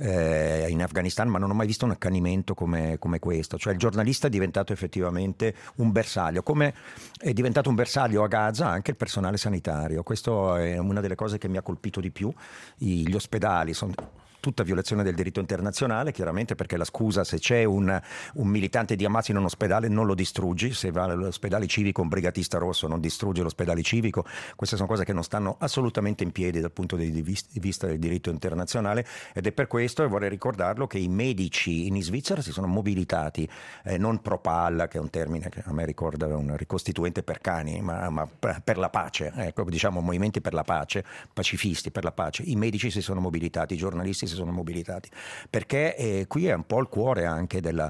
in Afghanistan, ma non ho mai visto un accanimento come questo. Cioè il giornalista è diventato effettivamente un bersaglio, come è diventato un bersaglio a Gaza anche il personale sanitario. Questo è una delle cose che mi ha colpito di più. Gli ospedali sono tutta violazione del diritto internazionale, chiaramente, perché la scusa, se c'è un militante di Hamas in un ospedale non lo distruggi, se va all'ospedale civico un brigatista rosso non distrugge l'ospedale civico. Queste sono cose che non stanno assolutamente in piedi dal punto di vista del diritto internazionale, ed è per questo, e vorrei ricordarlo, che i medici in Svizzera si sono mobilitati, non pro palla, che è un termine che a me ricorda un ricostituente per cani, ma per la pace, ecco, diciamo movimenti per la pace, pacifisti per la pace. I medici si sono mobilitati, i giornalisti si sono mobilitati, perché qui è un po' il cuore anche della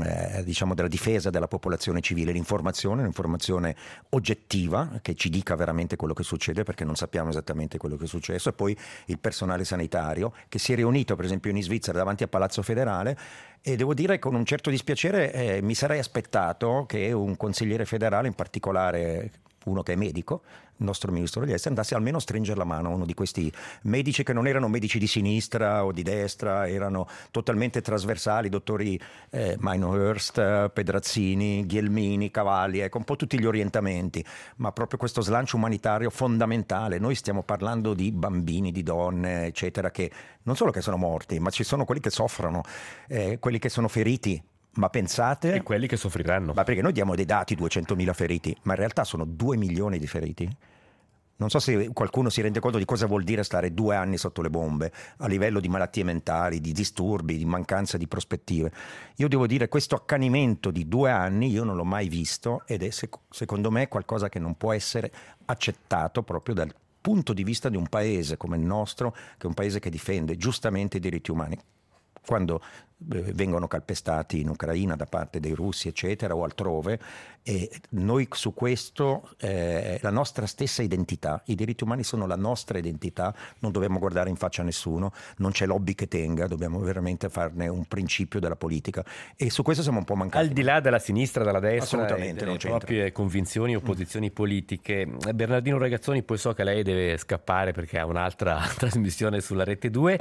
difesa della popolazione civile, l'informazione oggettiva che ci dica veramente quello che succede, perché non sappiamo esattamente quello che è successo, e poi il personale sanitario che si è riunito per esempio in Svizzera davanti a Palazzo Federale, e devo dire con un certo dispiacere mi sarei aspettato che un consigliere federale, in particolare uno che è medico, il nostro ministro degli esteri, andasse almeno a stringere la mano a uno di questi medici che non erano medici di sinistra o di destra, erano totalmente trasversali, dottori Meinhorst, Pedrazzini, Ghielmini, Cavalli, ecco un po' tutti gli orientamenti, ma proprio questo slancio umanitario fondamentale. Noi stiamo parlando di bambini, di donne, eccetera, che non solo che sono morti, ma ci sono quelli che soffrono, quelli che sono feriti. Ma pensate... E quelli che soffriranno. Ma perché noi diamo dei dati, 200.000 feriti, ma in realtà sono 2 milioni di feriti. Non so se qualcuno si rende conto di cosa vuol dire stare 2 anni sotto le bombe, a livello di malattie mentali, di disturbi, di mancanza di prospettive. Io devo dire, questo accanimento di 2 anni io non l'ho mai visto, ed è secondo me qualcosa che non può essere accettato proprio dal punto di vista di un paese come il nostro, che è un paese che difende giustamente i diritti umani. Quando vengono calpestati in Ucraina da parte dei russi, eccetera, o altrove, e noi su questo la nostra stessa identità, i diritti umani sono la nostra identità, non dobbiamo guardare in faccia a nessuno, non c'è lobby che tenga, dobbiamo veramente farne un principio della politica, e su questo siamo un po' mancati. Al di là della sinistra, della destra, assolutamente, delle proprie convinzioni o posizioni politiche, Bernardino Regazzoni, poi so che lei deve scappare perché ha un'altra trasmissione sulla Rete 2.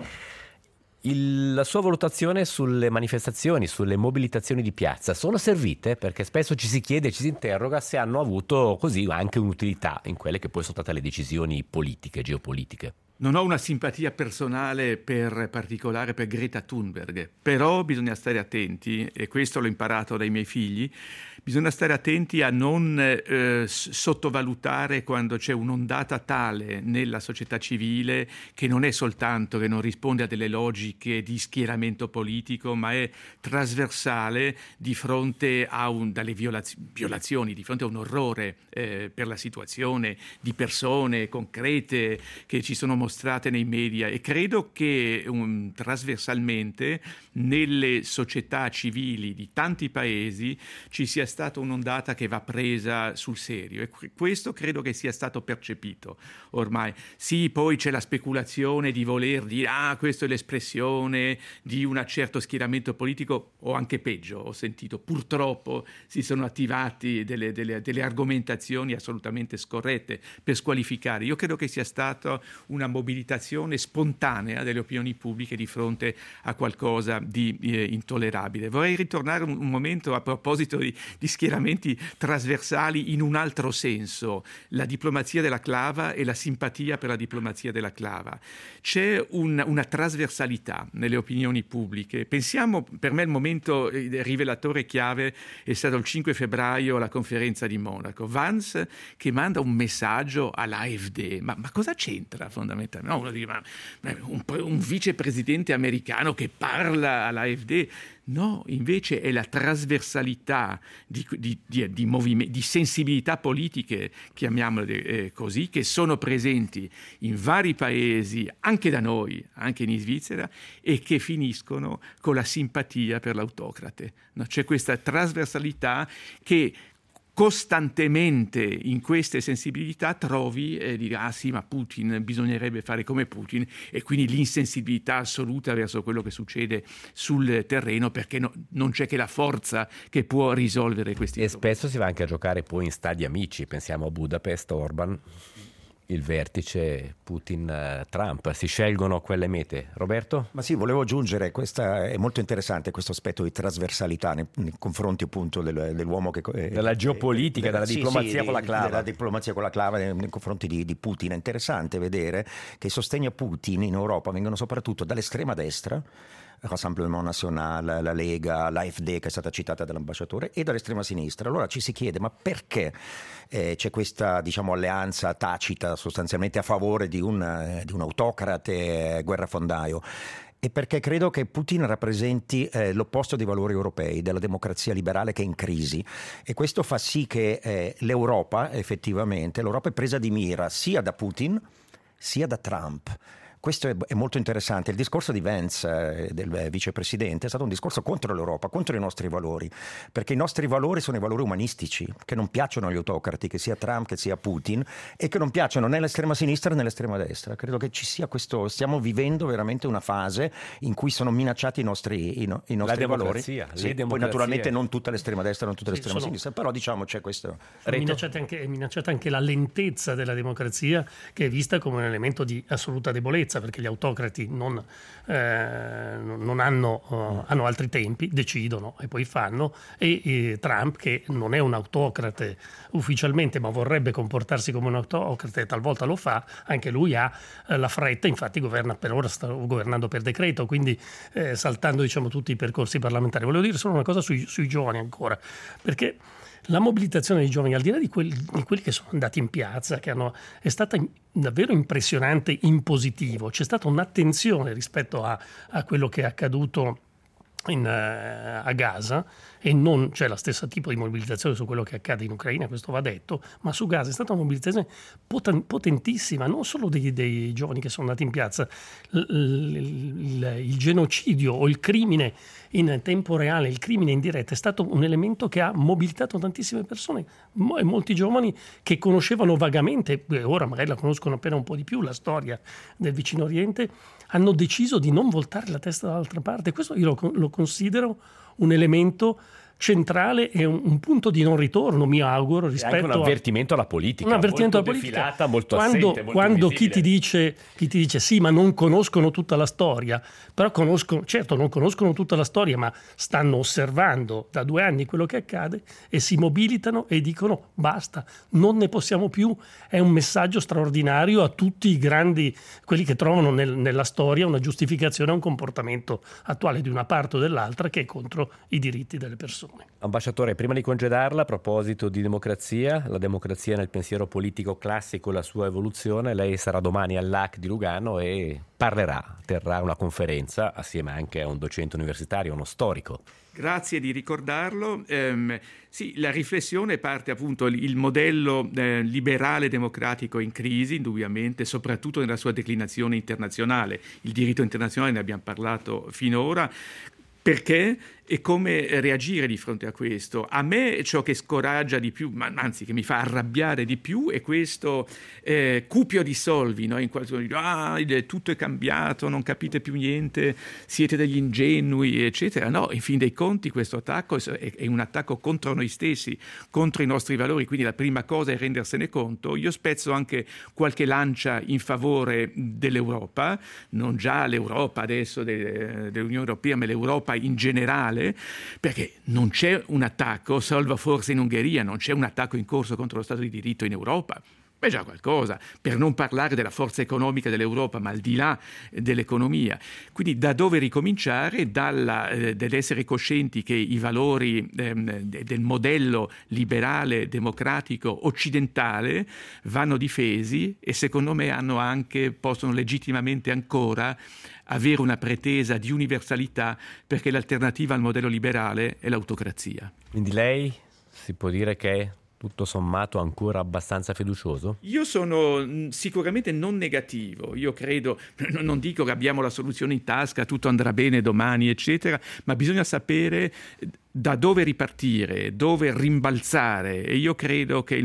La sua valutazione sulle manifestazioni, sulle mobilitazioni di piazza sono servite? Perché spesso ci si chiede, ci si interroga se hanno avuto così anche un'utilità in quelle che poi sono state le decisioni politiche, geopolitiche. Non ho una simpatia personale particolare per Greta Thunberg, però bisogna stare attenti, e questo l'ho imparato dai miei figli, bisogna stare attenti a non sottovalutare quando c'è un'ondata tale nella società civile che non è soltanto che non risponde a delle logiche di schieramento politico, ma è trasversale di fronte a dalle violazioni, di fronte a un orrore per la situazione di persone concrete che ci sono mostrate nei media, e credo che trasversalmente nelle società civili di tanti paesi ci sia stata un'ondata che va presa sul serio, e questo credo che sia stato percepito ormai. Sì, poi c'è la speculazione di voler dire questo è l'espressione di un certo schieramento politico, o anche peggio, ho sentito purtroppo si sono attivati delle argomentazioni assolutamente scorrette per squalificare. Io credo che sia stata una mobilitazione spontanea delle opinioni pubbliche di fronte a qualcosa di intollerabile. Vorrei ritornare un momento a proposito di schieramenti trasversali in un altro senso, la diplomazia della clava e la simpatia per la diplomazia della clava. C'è una trasversalità nelle opinioni pubbliche. Pensiamo, per me il momento rivelatore chiave è stato il 5 febbraio alla conferenza di Monaco. Vance che manda un messaggio all'AfD, ma cosa c'entra fondamentalmente? No, uno dice, ma un vicepresidente americano che parla all'AfD? No, invece è la trasversalità di sensibilità politiche, chiamiamole così, che sono presenti in vari paesi, anche da noi, anche in Svizzera, e che finiscono con la simpatia per l'autocrate. No? C'è questa trasversalità che costantemente in queste sensibilità trovi e dire sì, ma Putin, bisognerebbe fare come Putin, e quindi l'insensibilità assoluta verso quello che succede sul terreno, perché non c'è che la forza che può risolvere questi problemi. E spesso si va anche a giocare poi in stadi amici, pensiamo a Budapest, Orban, il vertice Putin-Trump, si scelgono quelle mete. Roberto? Ma sì, volevo aggiungere, è molto interessante questo aspetto di trasversalità nei confronti appunto dell'uomo che... della geopolitica, della diplomazia con la clava. Della diplomazia con la clava nei confronti di Putin. È interessante vedere che i sostegni a Putin in Europa vengono soprattutto dall'estrema destra, Rassemblement National, la Lega, l'AfD che è stata citata dall'ambasciatore, e dall'estrema sinistra. Allora ci si chiede, ma perché c'è questa alleanza tacita sostanzialmente a favore di un autocrate guerrafondaio? E perché credo che Putin rappresenti l'opposto dei valori europei, della democrazia liberale che è in crisi, e questo fa sì che l'Europa è presa di mira sia da Putin sia da Trump. Questo è molto interessante. Il discorso di Vance, del vicepresidente, è stato un discorso contro l'Europa, contro i nostri valori, perché i nostri valori sono i valori umanistici, che non piacciono agli autocrati, che sia Trump, che sia Putin, e che non piacciono né all'estrema sinistra né all'estrema destra. Credo che ci sia questo, stiamo vivendo veramente una fase in cui sono minacciati i nostri valori. Sì, poi naturalmente non tutta l'estrema destra, non tutta l'estrema sinistra, però diciamo c'è questo. È minacciata anche la lentezza della democrazia, che è vista come un elemento di assoluta debolezza, perché gli autocrati non hanno altri tempi, decidono e poi fanno, e Trump, che non è un autocrate ufficialmente ma vorrebbe comportarsi come un autocrate e talvolta lo fa, anche lui ha la fretta, infatti governa per ora, sta governando per decreto, quindi saltando tutti i percorsi parlamentari. Volevo dire solo una cosa sui giovani ancora, perché la mobilitazione dei giovani, al di là di quelli che sono andati in piazza, è stata davvero impressionante in positivo. C'è stata un'attenzione rispetto a quello che è accaduto a Gaza, e non c'è la stessa tipo di mobilitazione su quello che accade in Ucraina, questo va detto, ma su Gaza è stata una mobilitazione potentissima, non solo dei giovani che sono andati in piazza. Il genocidio o il crimine in tempo reale, il crimine in diretta, è stato un elemento che ha mobilitato tantissime persone, e molti giovani che conoscevano vagamente, ora magari la conoscono appena un po' di più, la storia del Vicino Oriente, hanno deciso di non voltare la testa dall'altra parte. Questo io lo considero un elemento centrale e un punto di non ritorno, mi auguro, rispetto anche un avvertimento alla politica, un avvertimento molto alla politica, defilata, molto assente, molto quando visibile. chi ti dice sì, ma non conoscono tutta la storia, però non conoscono tutta la storia, ma stanno osservando da 2 anni quello che accade e si mobilitano e dicono basta, non ne possiamo più. È un messaggio straordinario a tutti i grandi, quelli che trovano nella storia una giustificazione a un comportamento attuale di una parte o dell'altra che è contro i diritti delle persone. Ambasciatore, prima di congedarla, a proposito di democrazia, la democrazia nel pensiero politico classico e la sua evoluzione, lei sarà domani all'AC di Lugano e terrà una conferenza assieme anche a un docente universitario, uno storico. Grazie di ricordarlo. Sì, la riflessione parte appunto il modello liberale democratico in crisi, indubbiamente, soprattutto nella sua declinazione internazionale. Il diritto internazionale, ne abbiamo parlato finora. Perché e come reagire di fronte a questo? A me ciò che scoraggia di più, ma anzi che mi fa arrabbiare di più, è questo cupio di solvi, no? In qualche modo tutto è cambiato, non capite più niente, siete degli ingenui, eccetera. No, in fin dei conti questo attacco è un attacco contro noi stessi, contro i nostri valori, quindi la prima cosa è rendersene conto. Io spezzo anche qualche lancia in favore dell'Europa, non già l'Europa adesso dell'Unione Europea, ma l'Europa in generale, perché non c'è un attacco, salvo forse in Ungheria, non c'è un attacco in corso contro lo Stato di diritto in Europa. Beh, già qualcosa, per non parlare della forza economica dell'Europa, ma al di là dell'economia. Quindi da dove ricominciare? Dell'essere coscienti che i valori del modello liberale, democratico, occidentale vanno difesi e secondo me possono legittimamente ancora avere una pretesa di universalità, perché l'alternativa al modello liberale è l'autocrazia. Quindi lei si può dire che è tutto sommato ancora abbastanza fiducioso? Io sono sicuramente non negativo, io credo, non dico che abbiamo la soluzione in tasca, tutto andrà bene domani, eccetera, ma bisogna sapere da dove ripartire, dove rimbalzare, e io credo che il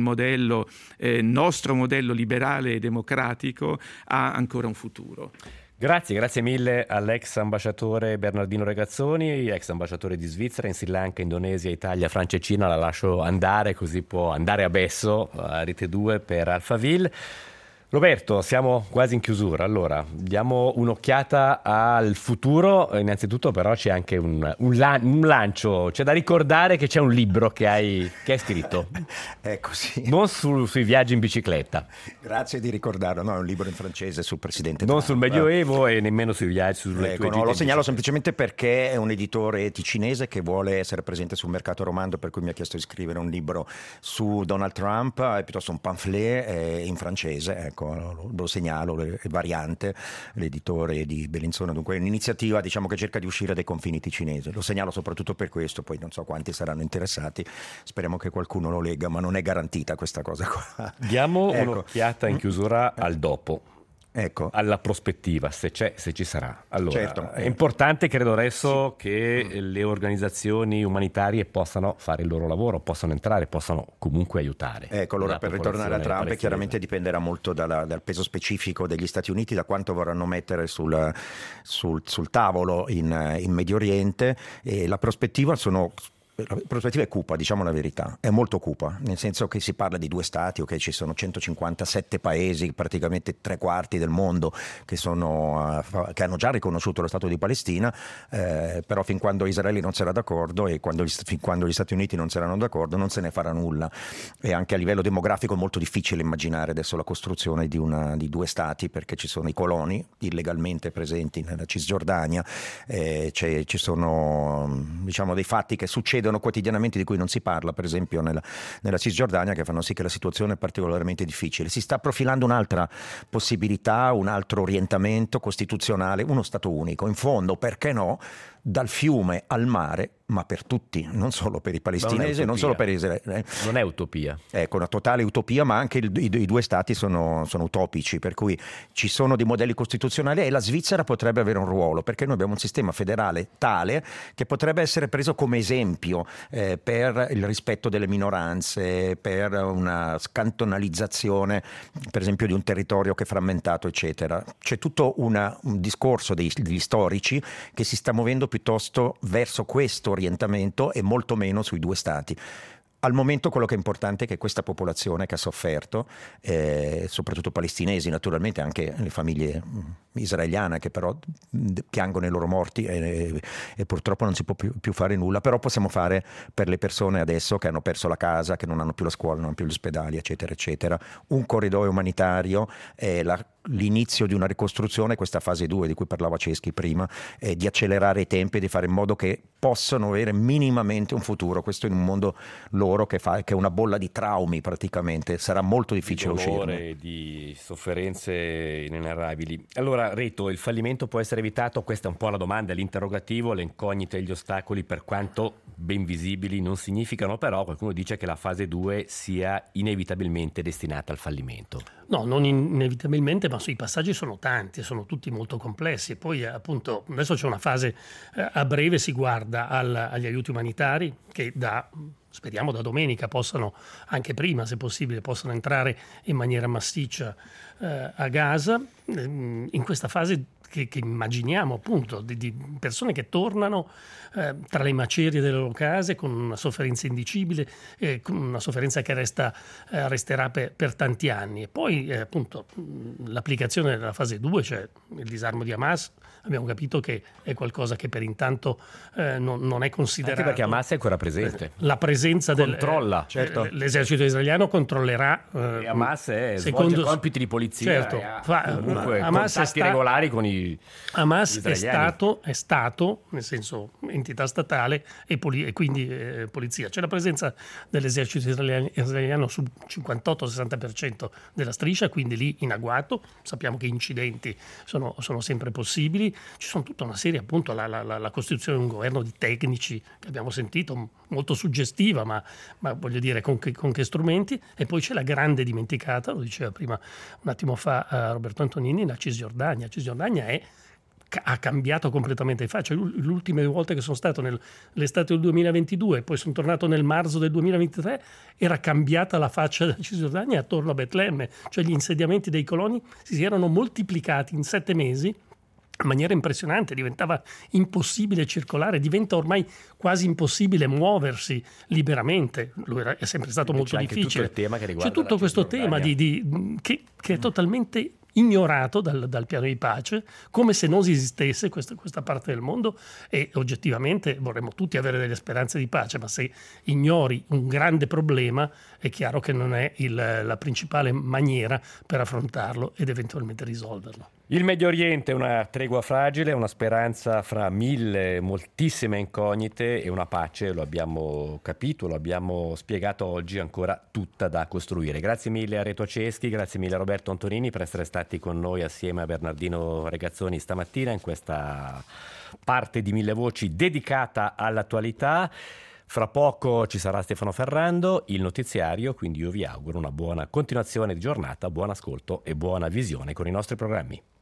nostro modello liberale e democratico ha ancora un futuro. Grazie mille all'ex ambasciatore Bernardino Regazzoni, ex ambasciatore di Svizzera, in Sri Lanka, Indonesia, Italia, Francia e Cina. La lascio andare, così può andare a Besso, a Rete 2 per Alphaville. Roberto, siamo quasi in chiusura, allora diamo un'occhiata al futuro. Innanzitutto però c'è anche un lancio, c'è da ricordare che c'è un libro che hai scritto. Ecco, sì. Non sui viaggi in bicicletta. Grazie di ricordarlo, no, è un libro in francese sul presidente non Trump. Sul Medioevo e nemmeno sui viaggi, sulle tue gite. Lo segnalo semplicemente perché è un editore ticinese che vuole essere presente sul mercato romano, per cui mi ha chiesto di scrivere un libro su Donald Trump, piuttosto un pamphlet in francese, ecco. Lo segnalo, è variante, l'editore di Bellinzona, dunque è un'iniziativa che cerca di uscire dai confini ticinesi. Lo segnalo soprattutto per questo, poi non so quanti saranno interessati, speriamo che qualcuno lo legga, ma non è garantita questa cosa qua. Diamo un'occhiata in chiusura al dopo. Ecco. alla prospettiva, se c'è, se ci sarà. Allora, Certo. è importante, credo adesso, che le organizzazioni umanitarie possano fare il loro lavoro, possano entrare, possano comunque aiutare. Ecco, allora la per ritornare a popolazione Trump, chiaramente palestinese. dipenderà molto dal peso specifico degli Stati Uniti, da quanto vorranno mettere sul tavolo in Medio Oriente, e la prospettiva è cupa, diciamo la verità, è molto cupa, nel senso che si parla di 2 stati, ok, ci sono 157 paesi, praticamente 3/4 del mondo che hanno già riconosciuto lo Stato di Palestina, però fin quando Israele non sarà d'accordo e fin quando gli Stati Uniti non saranno d'accordo non se ne farà nulla. E anche a livello demografico è molto difficile immaginare adesso la costruzione di 2 stati, perché ci sono i coloni illegalmente presenti nella Cisgiordania, ci sono, diciamo, dei fatti che succedono quotidianamente di cui non si parla, per esempio nella Cisgiordania, che fanno sì che la situazione è particolarmente difficile. Si sta profilando un'altra possibilità, un altro orientamento costituzionale, uno Stato unico, in fondo, perché no, dal fiume al mare, ma per tutti, non solo per i palestinesi, non solo per Israele. Non è utopia. Ecco, una totale utopia, ma anche i 2 stati sono utopici, per cui ci sono dei modelli costituzionali e la Svizzera potrebbe avere un ruolo, perché noi abbiamo un sistema federale tale che potrebbe essere preso come esempio per il rispetto delle minoranze, per una scantonalizzazione, per esempio, di un territorio che è frammentato, eccetera. C'è tutto un discorso degli storici che si sta muovendo piuttosto verso questo orientamento e molto meno sui 2 stati. Al momento quello che è importante è che questa popolazione che ha sofferto, soprattutto palestinesi, naturalmente anche le famiglie israeliane che però piangono i loro morti e purtroppo non si può più fare nulla, però possiamo fare per le persone adesso che hanno perso la casa, che non hanno più la scuola, non hanno più gli ospedali, eccetera, eccetera. Un corridoio umanitario, l'inizio di una ricostruzione, questa fase 2 di cui parlava Ceschi prima, di accelerare i tempi e di fare in modo che possano avere minimamente un futuro. Questo in un mondo loro che è una bolla di traumi praticamente, sarà molto difficile uscirne. Di sofferenze inenarrabili. Allora, Reto, il fallimento può essere evitato? Questa è un po' la domanda, l'interrogativo. Le incognite e gli ostacoli, per quanto ben visibili, non significano però, qualcuno dice che la fase 2 sia inevitabilmente destinata al fallimento. No, non inevitabilmente, ma i passaggi sono tanti, sono tutti molto complessi. E poi appunto adesso c'è una fase, a breve si guarda agli aiuti umanitari che speriamo da domenica possano, anche prima se possibile, possano entrare in maniera massiccia a Gaza. In questa fase che immaginiamo appunto di persone che tornano tra le macerie delle loro case con una sofferenza indicibile, con una sofferenza che resterà per tanti anni. E poi appunto l'applicazione della fase 2, cioè il disarmo di Hamas, abbiamo capito che è qualcosa che per intanto non è considerato. Anche perché Hamas è ancora presente. La presenza controlla, certo. L'esercito israeliano controllerà. E Hamas secondo svolge compiti di polizia. Certo, comunque Hamas contatti regolari con i Hamas israeliani. è stato, nel senso entità statale e quindi polizia. C'è la presenza dell'esercito israeliano sul 58-60% della striscia, quindi lì in agguato. Sappiamo che incidenti sono sempre possibili. Ci sono tutta una serie, appunto, la costituzione di un governo di tecnici che abbiamo sentito, molto suggestiva, ma voglio dire con che strumenti. E poi c'è la grande dimenticata, lo diceva prima un attimo fa Roberto Antonini, la Cisgiordania. Cisgiordania ha cambiato completamente di faccia. Le ultime volte che sono stato nell'estate del 2022 e poi sono tornato nel marzo del 2023, era cambiata la faccia della Cisgiordania attorno a Betlemme, cioè gli insediamenti dei coloni si erano moltiplicati in 7 mesi in maniera impressionante, diventava impossibile circolare, diventa ormai quasi impossibile muoversi liberamente. È sempre stato molto difficile. C'è tutto questo tema che è totalmente ignorato dal piano di pace, come se non esistesse questa parte del mondo, e oggettivamente vorremmo tutti avere delle speranze di pace, ma se ignori un grande problema è chiaro che non è la principale maniera per affrontarlo ed eventualmente risolverlo. Il Medio Oriente è una tregua fragile, una speranza fra moltissime incognite e una pace, lo abbiamo capito, lo abbiamo spiegato oggi, ancora tutta da costruire. Grazie mille a Reto Ceschi, grazie mille a Roberto Antonini per essere stati con noi assieme a Bernardino Regazzoni stamattina in questa parte di Mille Voci dedicata all'attualità. Fra poco ci sarà Stefano Ferrando, il notiziario, quindi io vi auguro una buona continuazione di giornata, buon ascolto e buona visione con i nostri programmi.